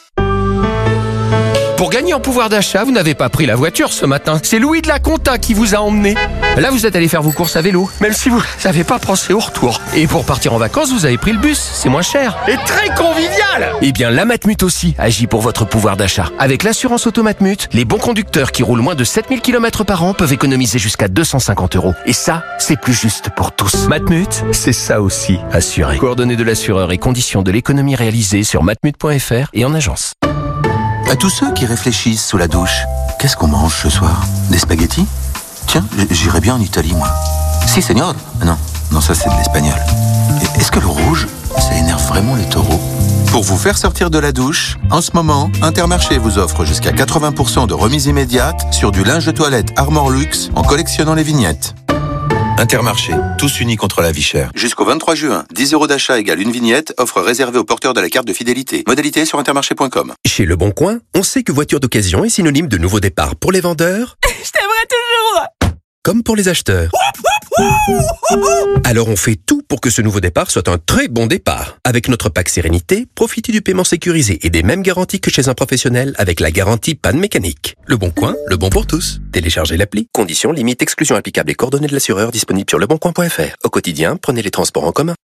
Pour gagner en pouvoir d'achat, vous n'avez pas pris la voiture ce matin. C'est Louis de la Conta qui vous a emmené. Là, vous êtes allé faire vos courses à vélo, même si vous n'avez pas pensé au retour. Et pour partir en vacances, vous avez pris le bus. C'est moins cher. Et très convivial. Eh bien, la Matmut aussi agit pour votre pouvoir d'achat. Avec l'assurance auto Matmut, les bons conducteurs qui roulent moins de 7000 km par an peuvent économiser jusqu'à 250 €. Et ça, c'est plus juste pour tous. Matmut, c'est ça aussi, assuré. Coordonnées de l'assureur et conditions de l'économie réalisée sur matmut.fr et en agence. À tous ceux qui réfléchissent sous la douche, qu'est-ce qu'on mange ce soir? Des spaghettis? Tiens, j'irais bien en Italie, moi. Si, señor. Non, ça c'est de l'espagnol. Est-ce que le rouge, ça énerve vraiment les taureaux? Pour vous faire sortir de la douche, en ce moment, Intermarché vous offre jusqu'à 80% de remise immédiate sur du linge de toilette Armor Luxe en collectionnant les vignettes. Intermarché, tous unis contre la vie chère. Jusqu'au 23 juin, 10 € d'achat égale une vignette, offre réservée aux porteurs de la carte de fidélité. Modalité sur intermarché.com. Chez Le Bon Coin, on sait que voiture d'occasion est synonyme de nouveau départ pour les vendeurs. Je t'aimerai toujours. Comme pour les acheteurs. Alors on fait tout pour que ce nouveau départ soit un très bon départ. Avec notre pack Sérénité, profitez du paiement sécurisé et des mêmes garanties que chez un professionnel avec la garantie panne mécanique. Le Bon Coin, le bon pour tous. Téléchargez l'appli. Conditions, limites, exclusions applicables et coordonnées de l'assureur disponibles sur leboncoin.fr. Au quotidien, prenez les transports en commun.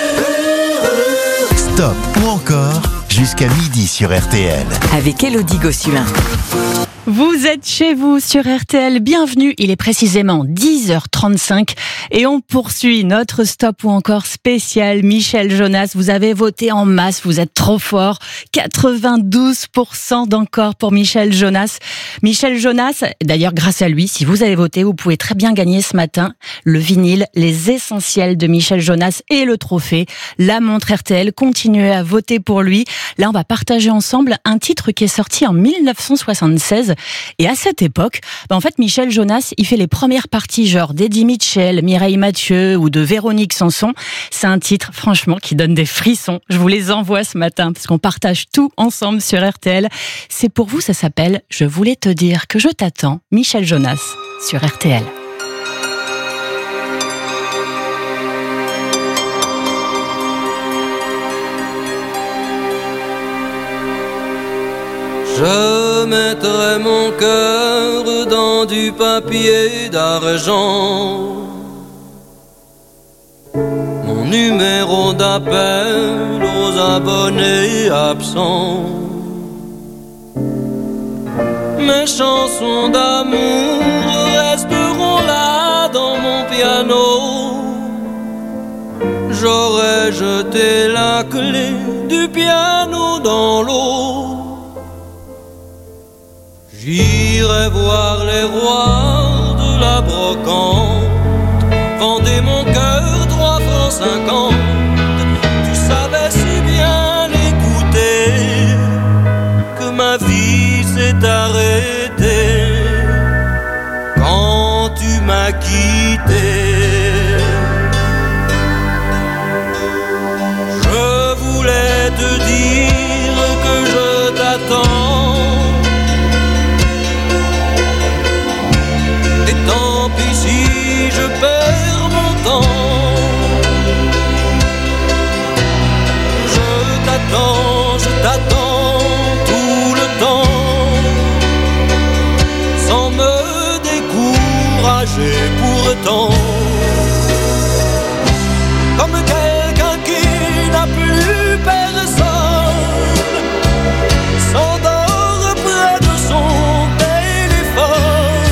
Stop ou encore jusqu'à midi sur RTL. Avec Élodie Gossuin. Vous êtes chez vous sur RTL, bienvenue, il est précisément 10h35 et on poursuit notre stop ou encore spécial Michel Jonas. Vous avez voté en masse, vous êtes trop fort, 92% d'encore pour Michel Jonas. Michel Jonas, d'ailleurs grâce à lui, si vous avez voté, vous pouvez très bien gagner ce matin le vinyle, les essentiels de Michel Jonas et le trophée, la montre RTL. Continuez à voter pour lui. Là on va partager ensemble un titre qui est sorti en 1976. Et à cette époque, en fait, Michel Jonas, il fait les premières parties genre d'Eddie Mitchell, Mireille Mathieu ou de Véronique Sanson. C'est un titre, franchement, qui donne des frissons. Je vous les envoie ce matin parce qu'on partage tout ensemble sur RTL. C'est pour vous, ça s'appelle « Je voulais te dire que je t'attends », Michel Jonas sur RTL. Je mettrai mon cœur dans du papier d'argent, mon numéro d'appel aux abonnés absents, mes chansons d'amour resteront là dans mon piano. J'aurais jeté la clé du piano dans l'eau. J'irai voir les rois de la brocante, vendez mon cœur 3 francs 50. Tu savais si bien l'écouter que ma vie s'est arrêtée quand tu m'as quitté. Je voulais te dire que je t'attends. Je perds mon temps. Je t'attends tout le temps, sans me décourager pourtant. Comme quelqu'un qui n'a plus personne, s'endort près de son téléphone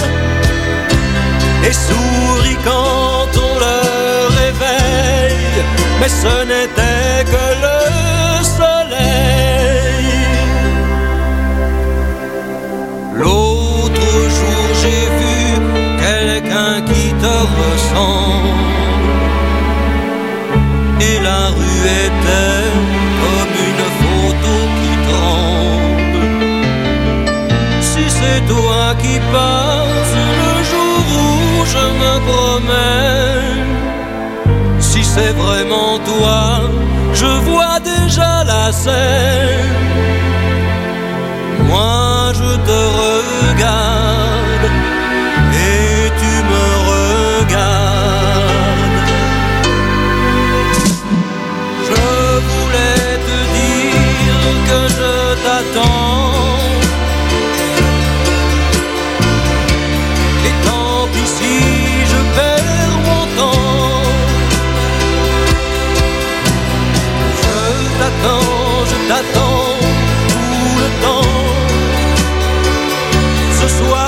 et sourit quand on le réveille, mais ce n'était que le soleil. L'autre jour j'ai vu quelqu'un qui te ressemble, et la rue était comme une photo qui tremble. Si c'est toi qui passes le jour où je me promène, si c'est vraiment toi, je vois déjà la scène. Moi je te regarde et tu me regardes. Je voulais te dire que je t'attends. Et tant pis si je perds mon temps. Je t'attends tout le temps. Ce soir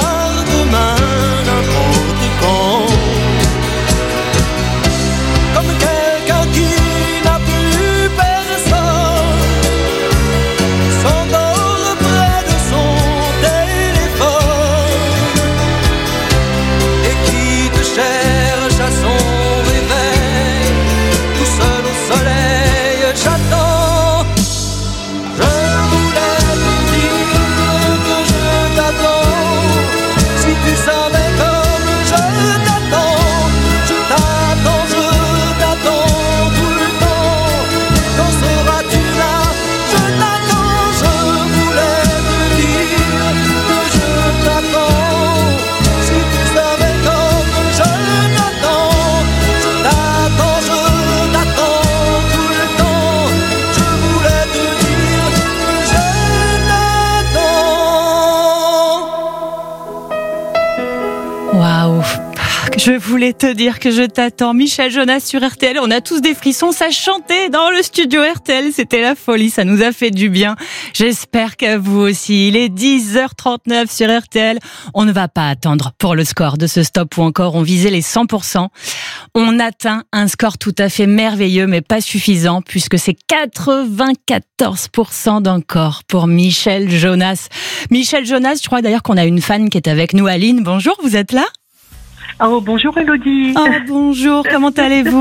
voulais te dire que je t'attends. Michel Jonas sur RTL. On a tous des frissons. Ça chantait dans le studio RTL. C'était la folie. Ça nous a fait du bien. J'espère qu'à vous aussi. Il est 10h39 sur RTL. On ne va pas attendre pour le score de ce stop ou encore. On visait les 100%. On atteint un score tout à fait merveilleux, mais pas suffisant, puisque c'est 94% d'encore pour Michel Jonas. Michel Jonas, je crois d'ailleurs qu'on a une fan qui est avec nous. Aline, bonjour, vous êtes là ? Oh, bonjour Élodie. Oh, bonjour, comment allez-vous ?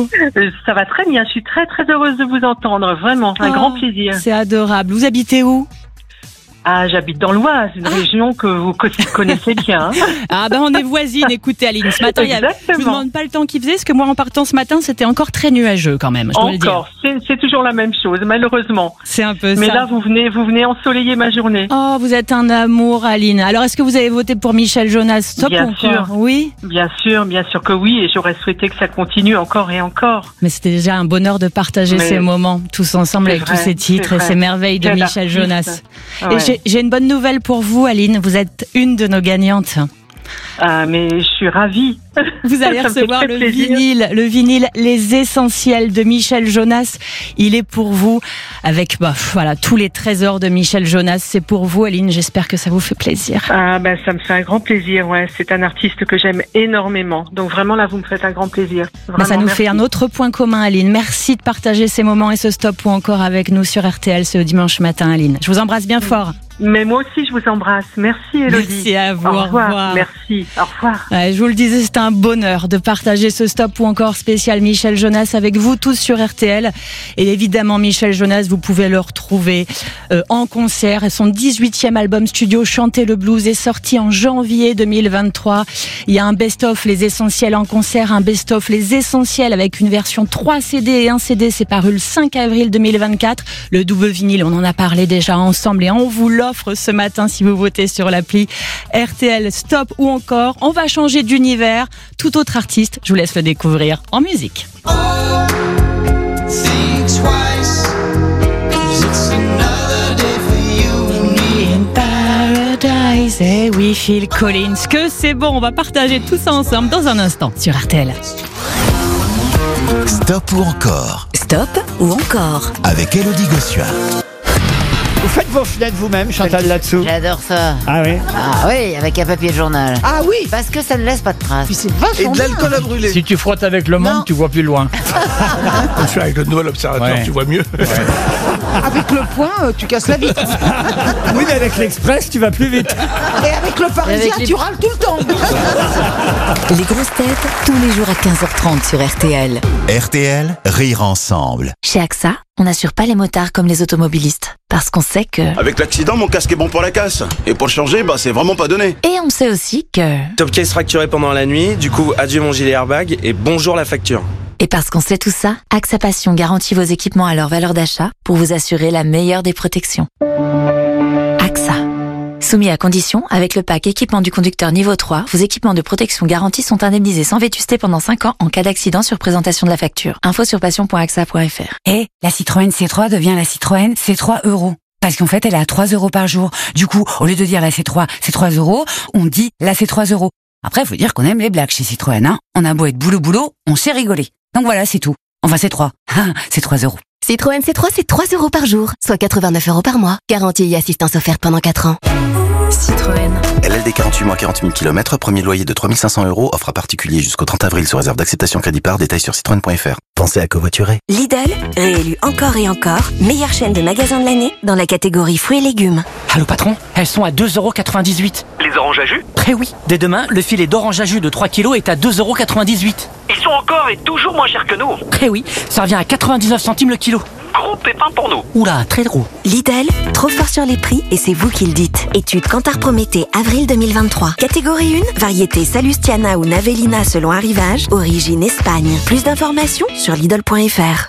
Ça va très bien, je suis très très heureuse de vous entendre, vraiment, un grand plaisir. C'est adorable. Vous habitez où ? Ah, j'habite dans l'Oise, une région que vous connaissez bien. Ah ben on est voisines, écoutez Aline, ce matin, je vous demande pas le temps qu'il faisait, parce que moi en partant ce matin, c'était encore très nuageux quand même, je dois le dire. Encore, c'est toujours la même chose, malheureusement. C'est un peu ça. Mais là, vous venez ensoleiller ma journée. Oh, vous êtes un amour, Aline. Alors, est-ce que vous avez voté pour Michel Jonas ? Stop bien sûr. Oui. Bien sûr que oui, et j'aurais souhaité que ça continue encore et encore. Mais c'était déjà un bonheur de partager ces moments tous ensemble avec tous ces titres et ces merveilles de Michel Jonas. Ouais. Et j'ai une bonne nouvelle pour vous, Aline. Vous êtes une de nos gagnantes. Ah, mais je suis ravie. Vous allez recevoir le vinyle Les Essentiels de Michel Jonas. Il est pour vous avec voilà tous les trésors de Michel Jonas. C'est pour vous, Aline. J'espère que ça vous fait plaisir. Ah ben ça me fait un grand plaisir. Ouais, c'est un artiste que j'aime énormément. Donc vraiment là, vous me faites un grand plaisir. Vraiment, ça nous fait un autre point commun, Aline. Merci de partager ces moments et ce stop ou encore avec nous sur RTL ce dimanche matin, Aline. Je vous embrasse bien fort. Mais moi aussi, je vous embrasse. Merci, Élodie. Merci à vous. Au revoir. Merci. Au revoir. Ouais, je vous le disais, c'est un bonheur de partager ce stop ou encore spécial Michel Jonas avec vous tous sur RTL. Et évidemment, Michel Jonas, vous pouvez le retrouver en concert. Son 18e album studio Chanter le blues est sorti en janvier 2023. Il y a un best-of Les Essentiels en concert, un best-of Les Essentiels avec une version 3 CD et 1 CD. C'est paru le 5 avril 2024. Le double vinyle, on en a parlé déjà ensemble et on vous l'offre ce matin si vous votez sur l'appli RTL Stop ou encore. On va changer d'univers. Tout autre artiste, je vous laisse le découvrir en musique. Et oui, Phil Collins, que c'est bon, on va partager tout ça ensemble dans un instant sur RTL. Stop ou encore. Stop ou encore. Avec Élodie Gossuin. Vous faites vos fenêtres vous-même, Chantal, là-dessous ? J'adore ça. Ah oui ? Ah oui, avec un papier journal. Ah oui. Parce que ça ne laisse pas de traces. Puis c'est vachement. Et de l'alcool à brûler. Si tu frottes avec le monde, tu vois plus loin. Comme ça, avec le nouvel observateur, tu vois mieux. Ouais. Avec le poing, tu casses la vitre. Oui, mais avec l'Express, tu vas plus vite. Et avec le Parisien, tu râles tout le temps. Les grosses têtes, tous les jours à 15h30 sur RTL. RTL, rire ensemble. Chez AXA, on n'assure pas les motards comme les automobilistes. Parce qu'on sait que... Avec l'accident, mon casque est bon pour la casse. Et pour le changer, c'est vraiment pas donné. Et on sait aussi que... Top case fracturé pendant la nuit, du coup, adieu mon gilet airbag et bonjour la facture. Et parce qu'on sait tout ça, AXA Passion garantit vos équipements à leur valeur d'achat pour vous assurer la meilleure des protections. AXA. Soumis à condition, avec le pack équipement du conducteur niveau 3, vos équipements de protection garantis sont indemnisés sans vétusté pendant 5 ans en cas d'accident sur présentation de la facture. Info sur passion.axa.fr. Et la Citroën C3 devient la Citroën C3 €. Parce qu'en fait, elle est à 3 € par jour. Du coup, au lieu de dire la C3, c'est 3 €, on dit la C3 €. Après, il faut dire qu'on aime les blagues chez Citroën, hein. On a beau être boulot, on sait rigoler. Donc voilà, c'est tout. Enfin, c'est 3. C'est 3 €. Citroën C3, c'est 3 € par jour, soit 89 € par mois. Garantie et assistance offerte pendant 4 ans. Citroën. LLD 48 mois 40 000 km, premier loyer de 3 500 €, offre à particulier jusqu'au 30 avril sous réserve d'acceptation crédit par, détails sur citroën.fr. Pensez à covoiturer. Lidl, réélu encore et encore, meilleure chaîne de magasins de l'année dans la catégorie fruits et légumes. Allô patron, elles sont à 2,98 €. Les oranges à jus ? Eh oui, dès demain, le filet d'orange à jus de 3 kg est à 2,98 €. Ils sont encore et toujours moins chers que nous. Eh oui, ça revient à 99 centimes le kilo. Gros pépin pour nous. Oula, très drôle. Lidl, trop fort sur les prix et c'est vous qui le dites. Étude Kantar Prométhée, avril 2023. Catégorie 1, variété Salustiana ou Navellina selon arrivage, origine Espagne. Plus d'informations sur Lidl.fr.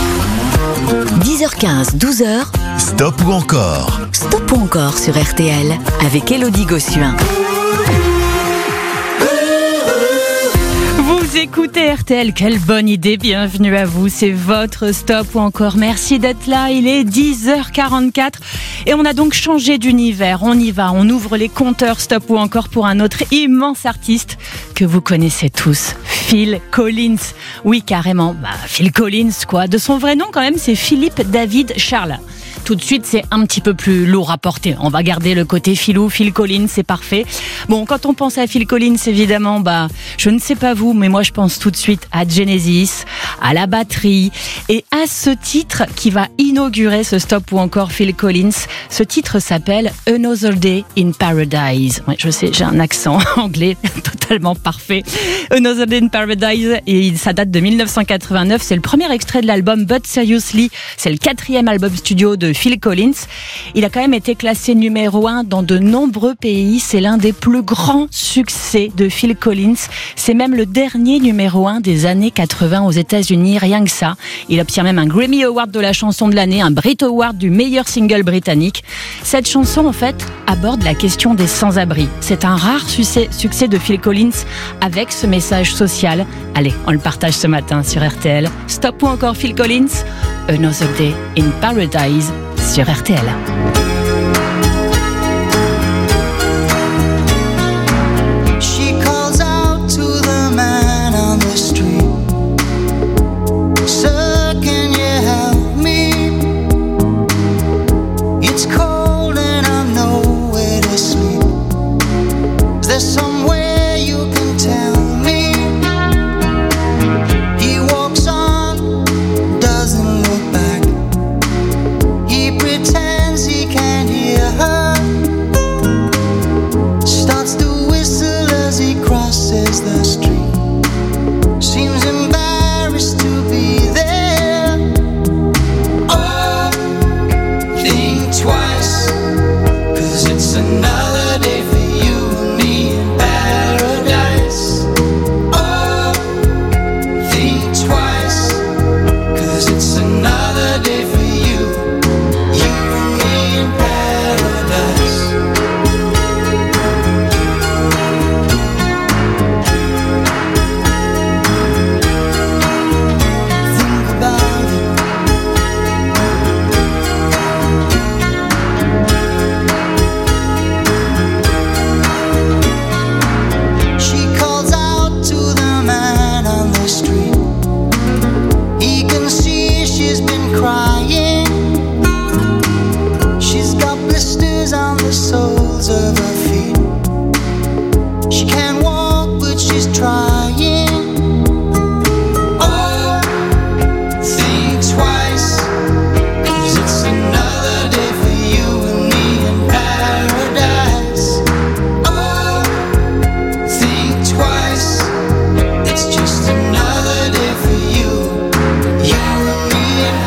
10h15, 12h. Stop ou encore. Stop ou encore sur RTL avec Élodie Gossuin. Vous écoutez RTL, quelle bonne idée, bienvenue à vous, c'est votre Stop ou encore merci d'être là, il est 10h44 et on a donc changé d'univers, on y va, on ouvre les compteurs Stop ou encore pour un autre immense artiste que vous connaissez tous, Phil Collins. Oui, carrément, Phil Collins quoi, de son vrai nom quand même c'est Philippe David Charles. Tout de suite, c'est un petit peu plus lourd à porter. On va garder le côté Philou, Phil Collins, c'est parfait. Bon, quand on pense à Phil Collins, évidemment, je ne sais pas vous, mais moi, je pense tout de suite à Genesis, à la batterie et à ce titre qui va inaugurer ce Stop ou encore Phil Collins. Ce titre s'appelle Another Day in Paradise. Ouais, je sais, j'ai un accent anglais totalement parfait. Another Day in Paradise, et ça date de 1989. C'est le premier extrait de l'album But Seriously. C'est le 4e album studio de Phil Collins. Il a quand même été classé numéro 1 dans de nombreux pays. C'est l'un des plus grands succès de Phil Collins. C'est même le dernier numéro 1 des années 80 aux États-Unis, rien que ça. Il obtient même un Grammy Award de la chanson de l'année, un Brit Award du meilleur single britannique. Cette chanson, en fait, aborde la question des sans-abri. C'est un rare succès de Phil Collins avec ce message social. Allez, on le partage ce matin sur RTL. Stop ou encore Phil Collins, Another Day in Paradise sur RTL. She calls out to the man on the street. Sir, can you help me? It's cold and I'm nowhere to sleep. Is there somewhere you can tell me? He walks on, doesn't look back. He pretends he can't hear her. Starts to whistle as he crosses the street. Seems embarrassed to be there. Oh, think twice, 'cause it's another day for you and me in paradise. Oh, think twice, 'cause it's another day for you and me in paradise. Think about it. She calls out to the man on the street. He can see she's been crying. She's got blisters on the soles of her feet. She can't walk, but she's trying. Oh, think twice, 'cause it's another day for you and me in paradise. Oh, think twice, it's just another day for you and me in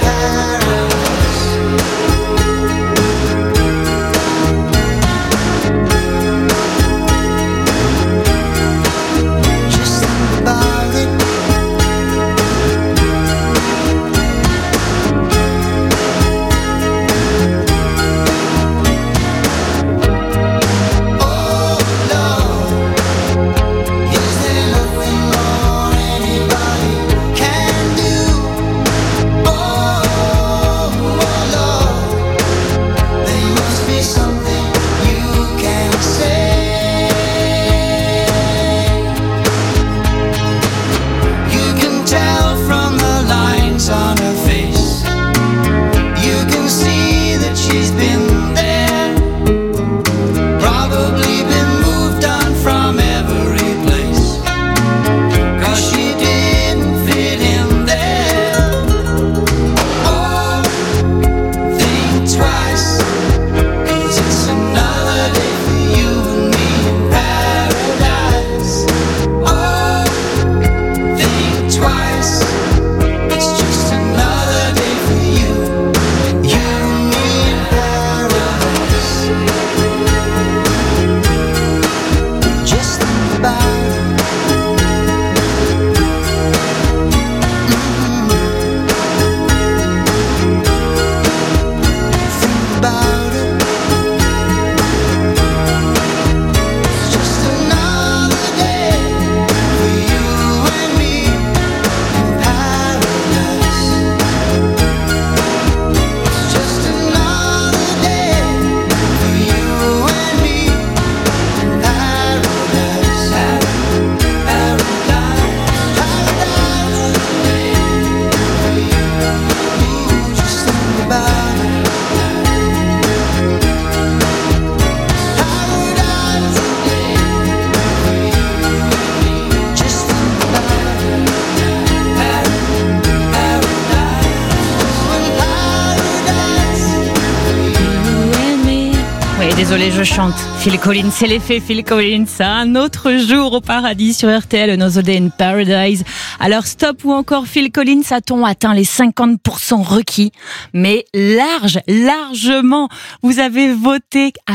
désolée, je chante. Phil Collins, c'est l'effet Phil Collins. Un autre jour au paradis sur RTL, Another Day in Paradise. Alors stop ou encore Phil Collins, a-t-on atteint les 50% requis? Mais largement, vous avez voté à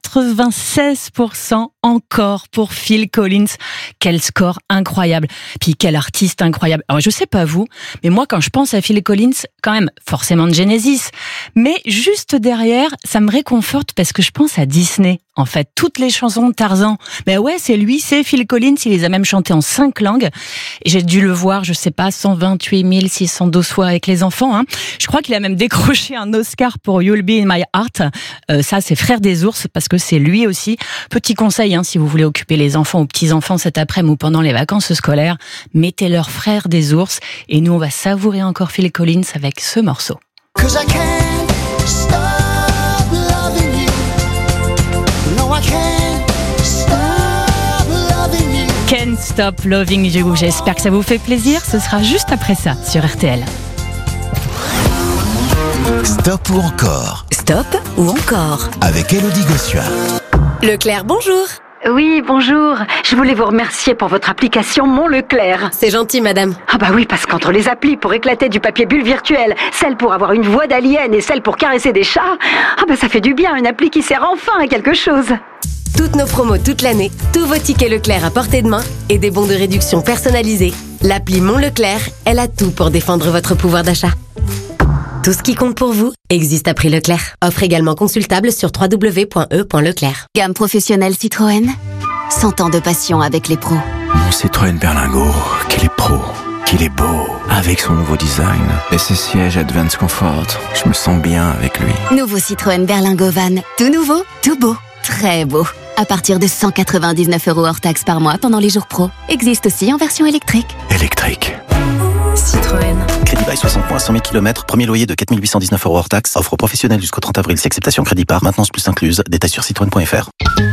96% encore pour Phil Collins. Quel score incroyable. Puis quel artiste incroyable. Alors je sais pas vous, mais moi quand je pense à Phil Collins, quand même forcément de Genesis, mais juste derrière, ça me réconforte parce que je pense à Disney. En fait, toutes les chansons de Tarzan, mais ouais, c'est lui, c'est Phil Collins, il les a même chantées en 5 langues. Et j'ai dû le voir, je sais pas, 128 612 fois avec les enfants. Je crois qu'il a même décroché un Oscar pour You'll Be in My Heart. Ça, c'est Frères des ours, parce que c'est lui aussi. Petit conseil, si vous voulez occuper les enfants ou petits-enfants cet après-midi ou pendant les vacances scolaires, mettez-leur Frères des ours. Et nous, on va savourer encore Phil Collins avec ce morceau. Can't Stop Loving You. J'espère que ça vous fait plaisir. Ce sera juste après ça sur RTL. Stop ou encore? Stop ou encore? Avec Élodie Gossuin. Leclerc, bonjour. Oui, bonjour. Je voulais vous remercier pour votre application Mon Leclerc. C'est gentil, madame. Ah bah oui, parce qu'entre les applis pour éclater du papier bulle virtuel, celle pour avoir une voix d'alien et celle pour caresser des chats, ah bah ça fait du bien, une appli qui sert enfin à quelque chose. Toutes nos promos toute l'année, tous vos tickets Leclerc à portée de main et des bons de réduction personnalisés. L'appli Mon Leclerc, elle a tout pour défendre votre pouvoir d'achat. Tout ce qui compte pour vous existe à prix Leclerc. Offre également consultable sur www.e.leclerc. Gamme professionnelle Citroën. 100 ans de passion avec les pros. Mon Citroën Berlingo, qu'il est pro, qu'il est beau. Avec son nouveau design et ses sièges Advance Comfort, je me sens bien avec lui. Nouveau Citroën Berlingo Van. Tout nouveau, tout beau, très beau. À partir de 199 € hors taxe par mois pendant les jours pro. Existe aussi en version électrique. Électrique. Citroën. Crédit bail 60 mois, 100 000 km, premier loyer de 4 819 € hors taxe. Offre professionnelle jusqu'au 30 avril. Si acceptation crédit par, maintenance plus incluse. Détails sur citroën.fr.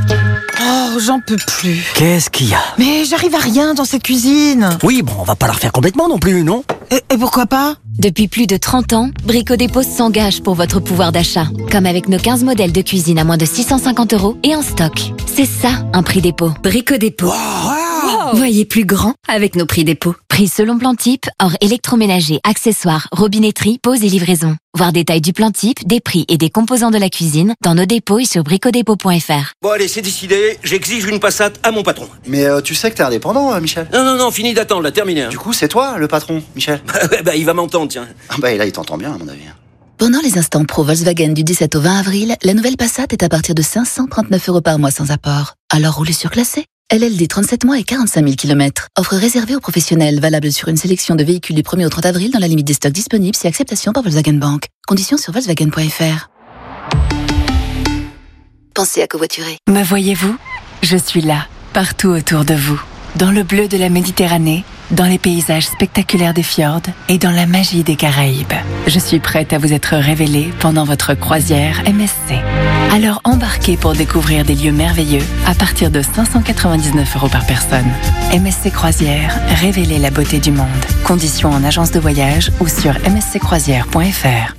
Oh, j'en peux plus. Qu'est-ce qu'il y a? Mais j'arrive à rien dans cette cuisine. Oui, bon, on va pas la refaire complètement non plus, non? Et pourquoi pas? Depuis plus de 30 ans, Brico Dépôt s'engage pour votre pouvoir d'achat. Comme avec nos 15 modèles de cuisine à moins de 650 € et en stock. C'est ça, un prix dépôt. Brico Dépôt. Wow. Voyez plus grand avec nos prix dépôt. Prix selon plan type, hors électroménager, accessoires, robinetterie, pose et livraison. Voir détails du plan type, des prix et des composants de la cuisine dans nos dépôts et sur bricodépôt.fr. Bon allez, c'est décidé, j'exige une Passat à mon patron. Mais tu sais que t'es indépendant, Michel. Non, fini d'attendre, là, terminé. Du coup, c'est toi le patron, Michel. Bah il va m'entendre, tiens. Ah bah et là, il t'entend bien, à mon avis. Pendant les instants pro Volkswagen du 17 au 20 avril, la nouvelle Passat est à partir de 539 € par mois sans apport. Alors roulez surclassé. LLD 37 mois et 45 000 km. Offre réservée aux professionnels, valable sur une sélection de véhicules du 1er au 30 avril dans la limite des stocks disponibles si acceptation par Volkswagen Bank. Conditions sur Volkswagen.fr. Pensez à covoiturer. Me voyez-vous? Je suis là, partout autour de vous. Dans le bleu de la Méditerranée, dans les paysages spectaculaires des fjords et dans la magie des Caraïbes. Je suis prête à vous être révélée pendant votre croisière MSC. Alors embarquez pour découvrir des lieux merveilleux à partir de 599 € par personne. MSC Croisière, révélez la beauté du monde. Conditions en agence de voyage ou sur msccroisière.fr.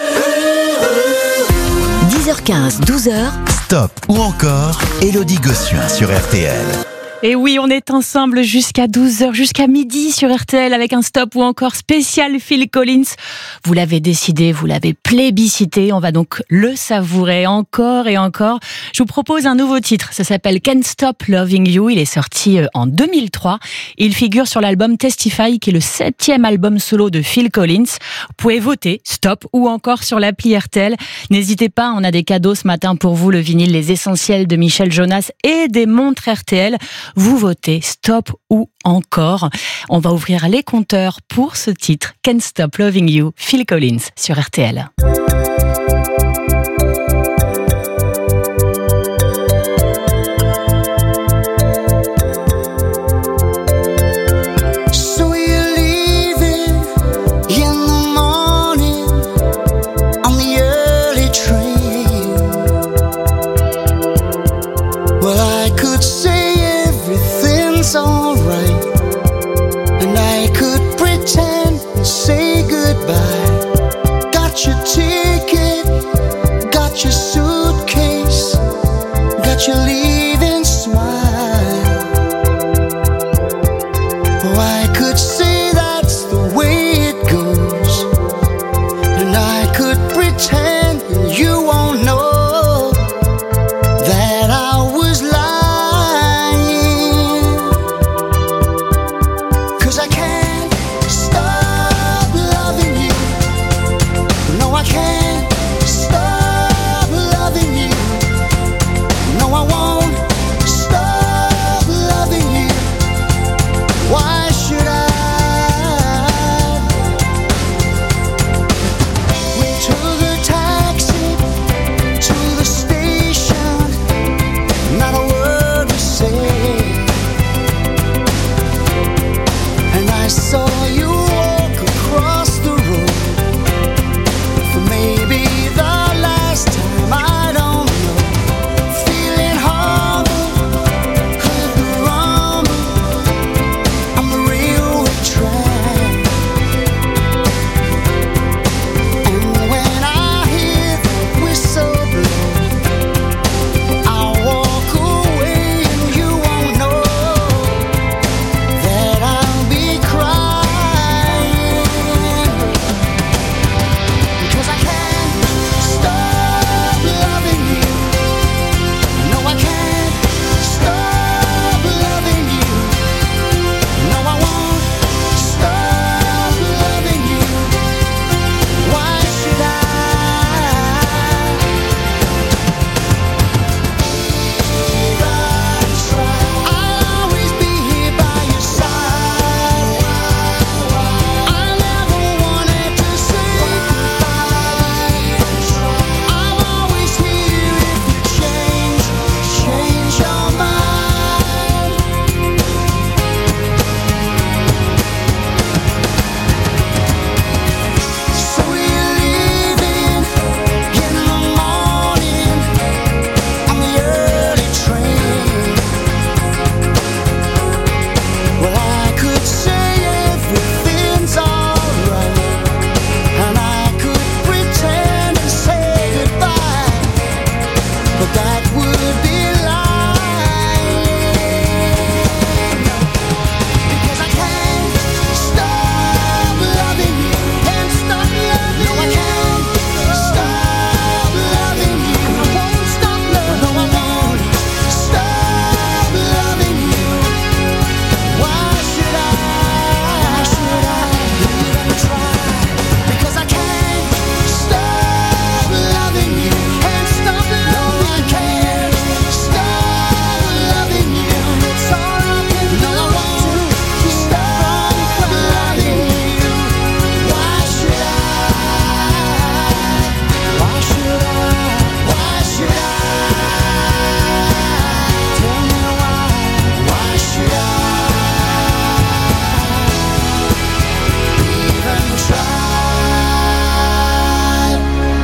10h15, 12h. Stop ou encore Élodie Gossuin sur RTL. Et oui, on est ensemble jusqu'à 12h, jusqu'à midi sur RTL avec un stop ou encore spécial Phil Collins. Vous l'avez décidé, vous l'avez plébiscité, on va donc le savourer encore et encore. Je vous propose un nouveau titre, ça s'appelle Can't Stop Loving You, il est sorti en 2003. Il figure sur l'album Testify, qui est le 7e album solo de Phil Collins. Vous pouvez voter stop ou encore sur l'appli RTL. N'hésitez pas, on a des cadeaux ce matin pour vous, le vinyle Les Essentiels de Michel Jonas et des montres RTL. Vous votez stop ou encore. On va ouvrir les compteurs pour ce titre Can't Stop Loving You, Phil Collins sur RTL. Alright, and I could pretend and say goodbye. Got your ticket, got your suitcase,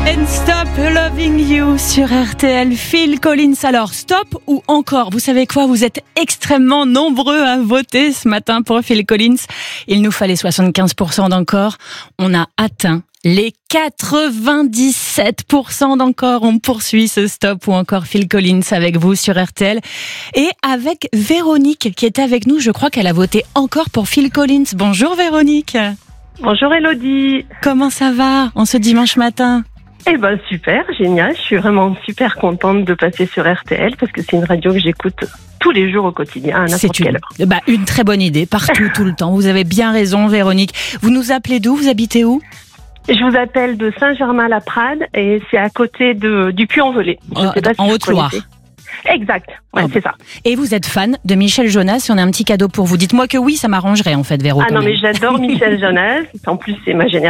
And Stop Loving You sur RTL. Phil Collins. Alors, stop ou encore? Vous savez quoi? Vous êtes extrêmement nombreux à voter ce matin pour Phil Collins. Il nous fallait 75% d'encore. On a atteint les 97% d'encore. On poursuit ce stop ou encore Phil Collins avec vous sur RTL. Et avec Véronique qui est avec nous. Je crois qu'elle a voté encore pour Phil Collins. Bonjour Véronique. Bonjour Elodie. Comment ça va en ce dimanche matin? Eh ben super, génial. Je suis vraiment super contente de passer sur RTL parce que c'est une radio que j'écoute tous les jours au quotidien, à n'importe quelle heure. Une très bonne idée, partout, tout le temps. Vous avez bien raison Véronique. Vous nous appelez d'où? Vous habitez où? Je vous appelle de Saint-Germain-la-Prade et c'est à côté du Puy-en-Velay. En Haute-Loire. Exact, c'est ça. Et vous êtes fan de Michel Jonas, si on a un petit cadeau pour vous. Dites-moi que oui, ça m'arrangerait en fait, Véro. Ah non, mais j'adore Michel Jonas. En plus, c'est ma génération.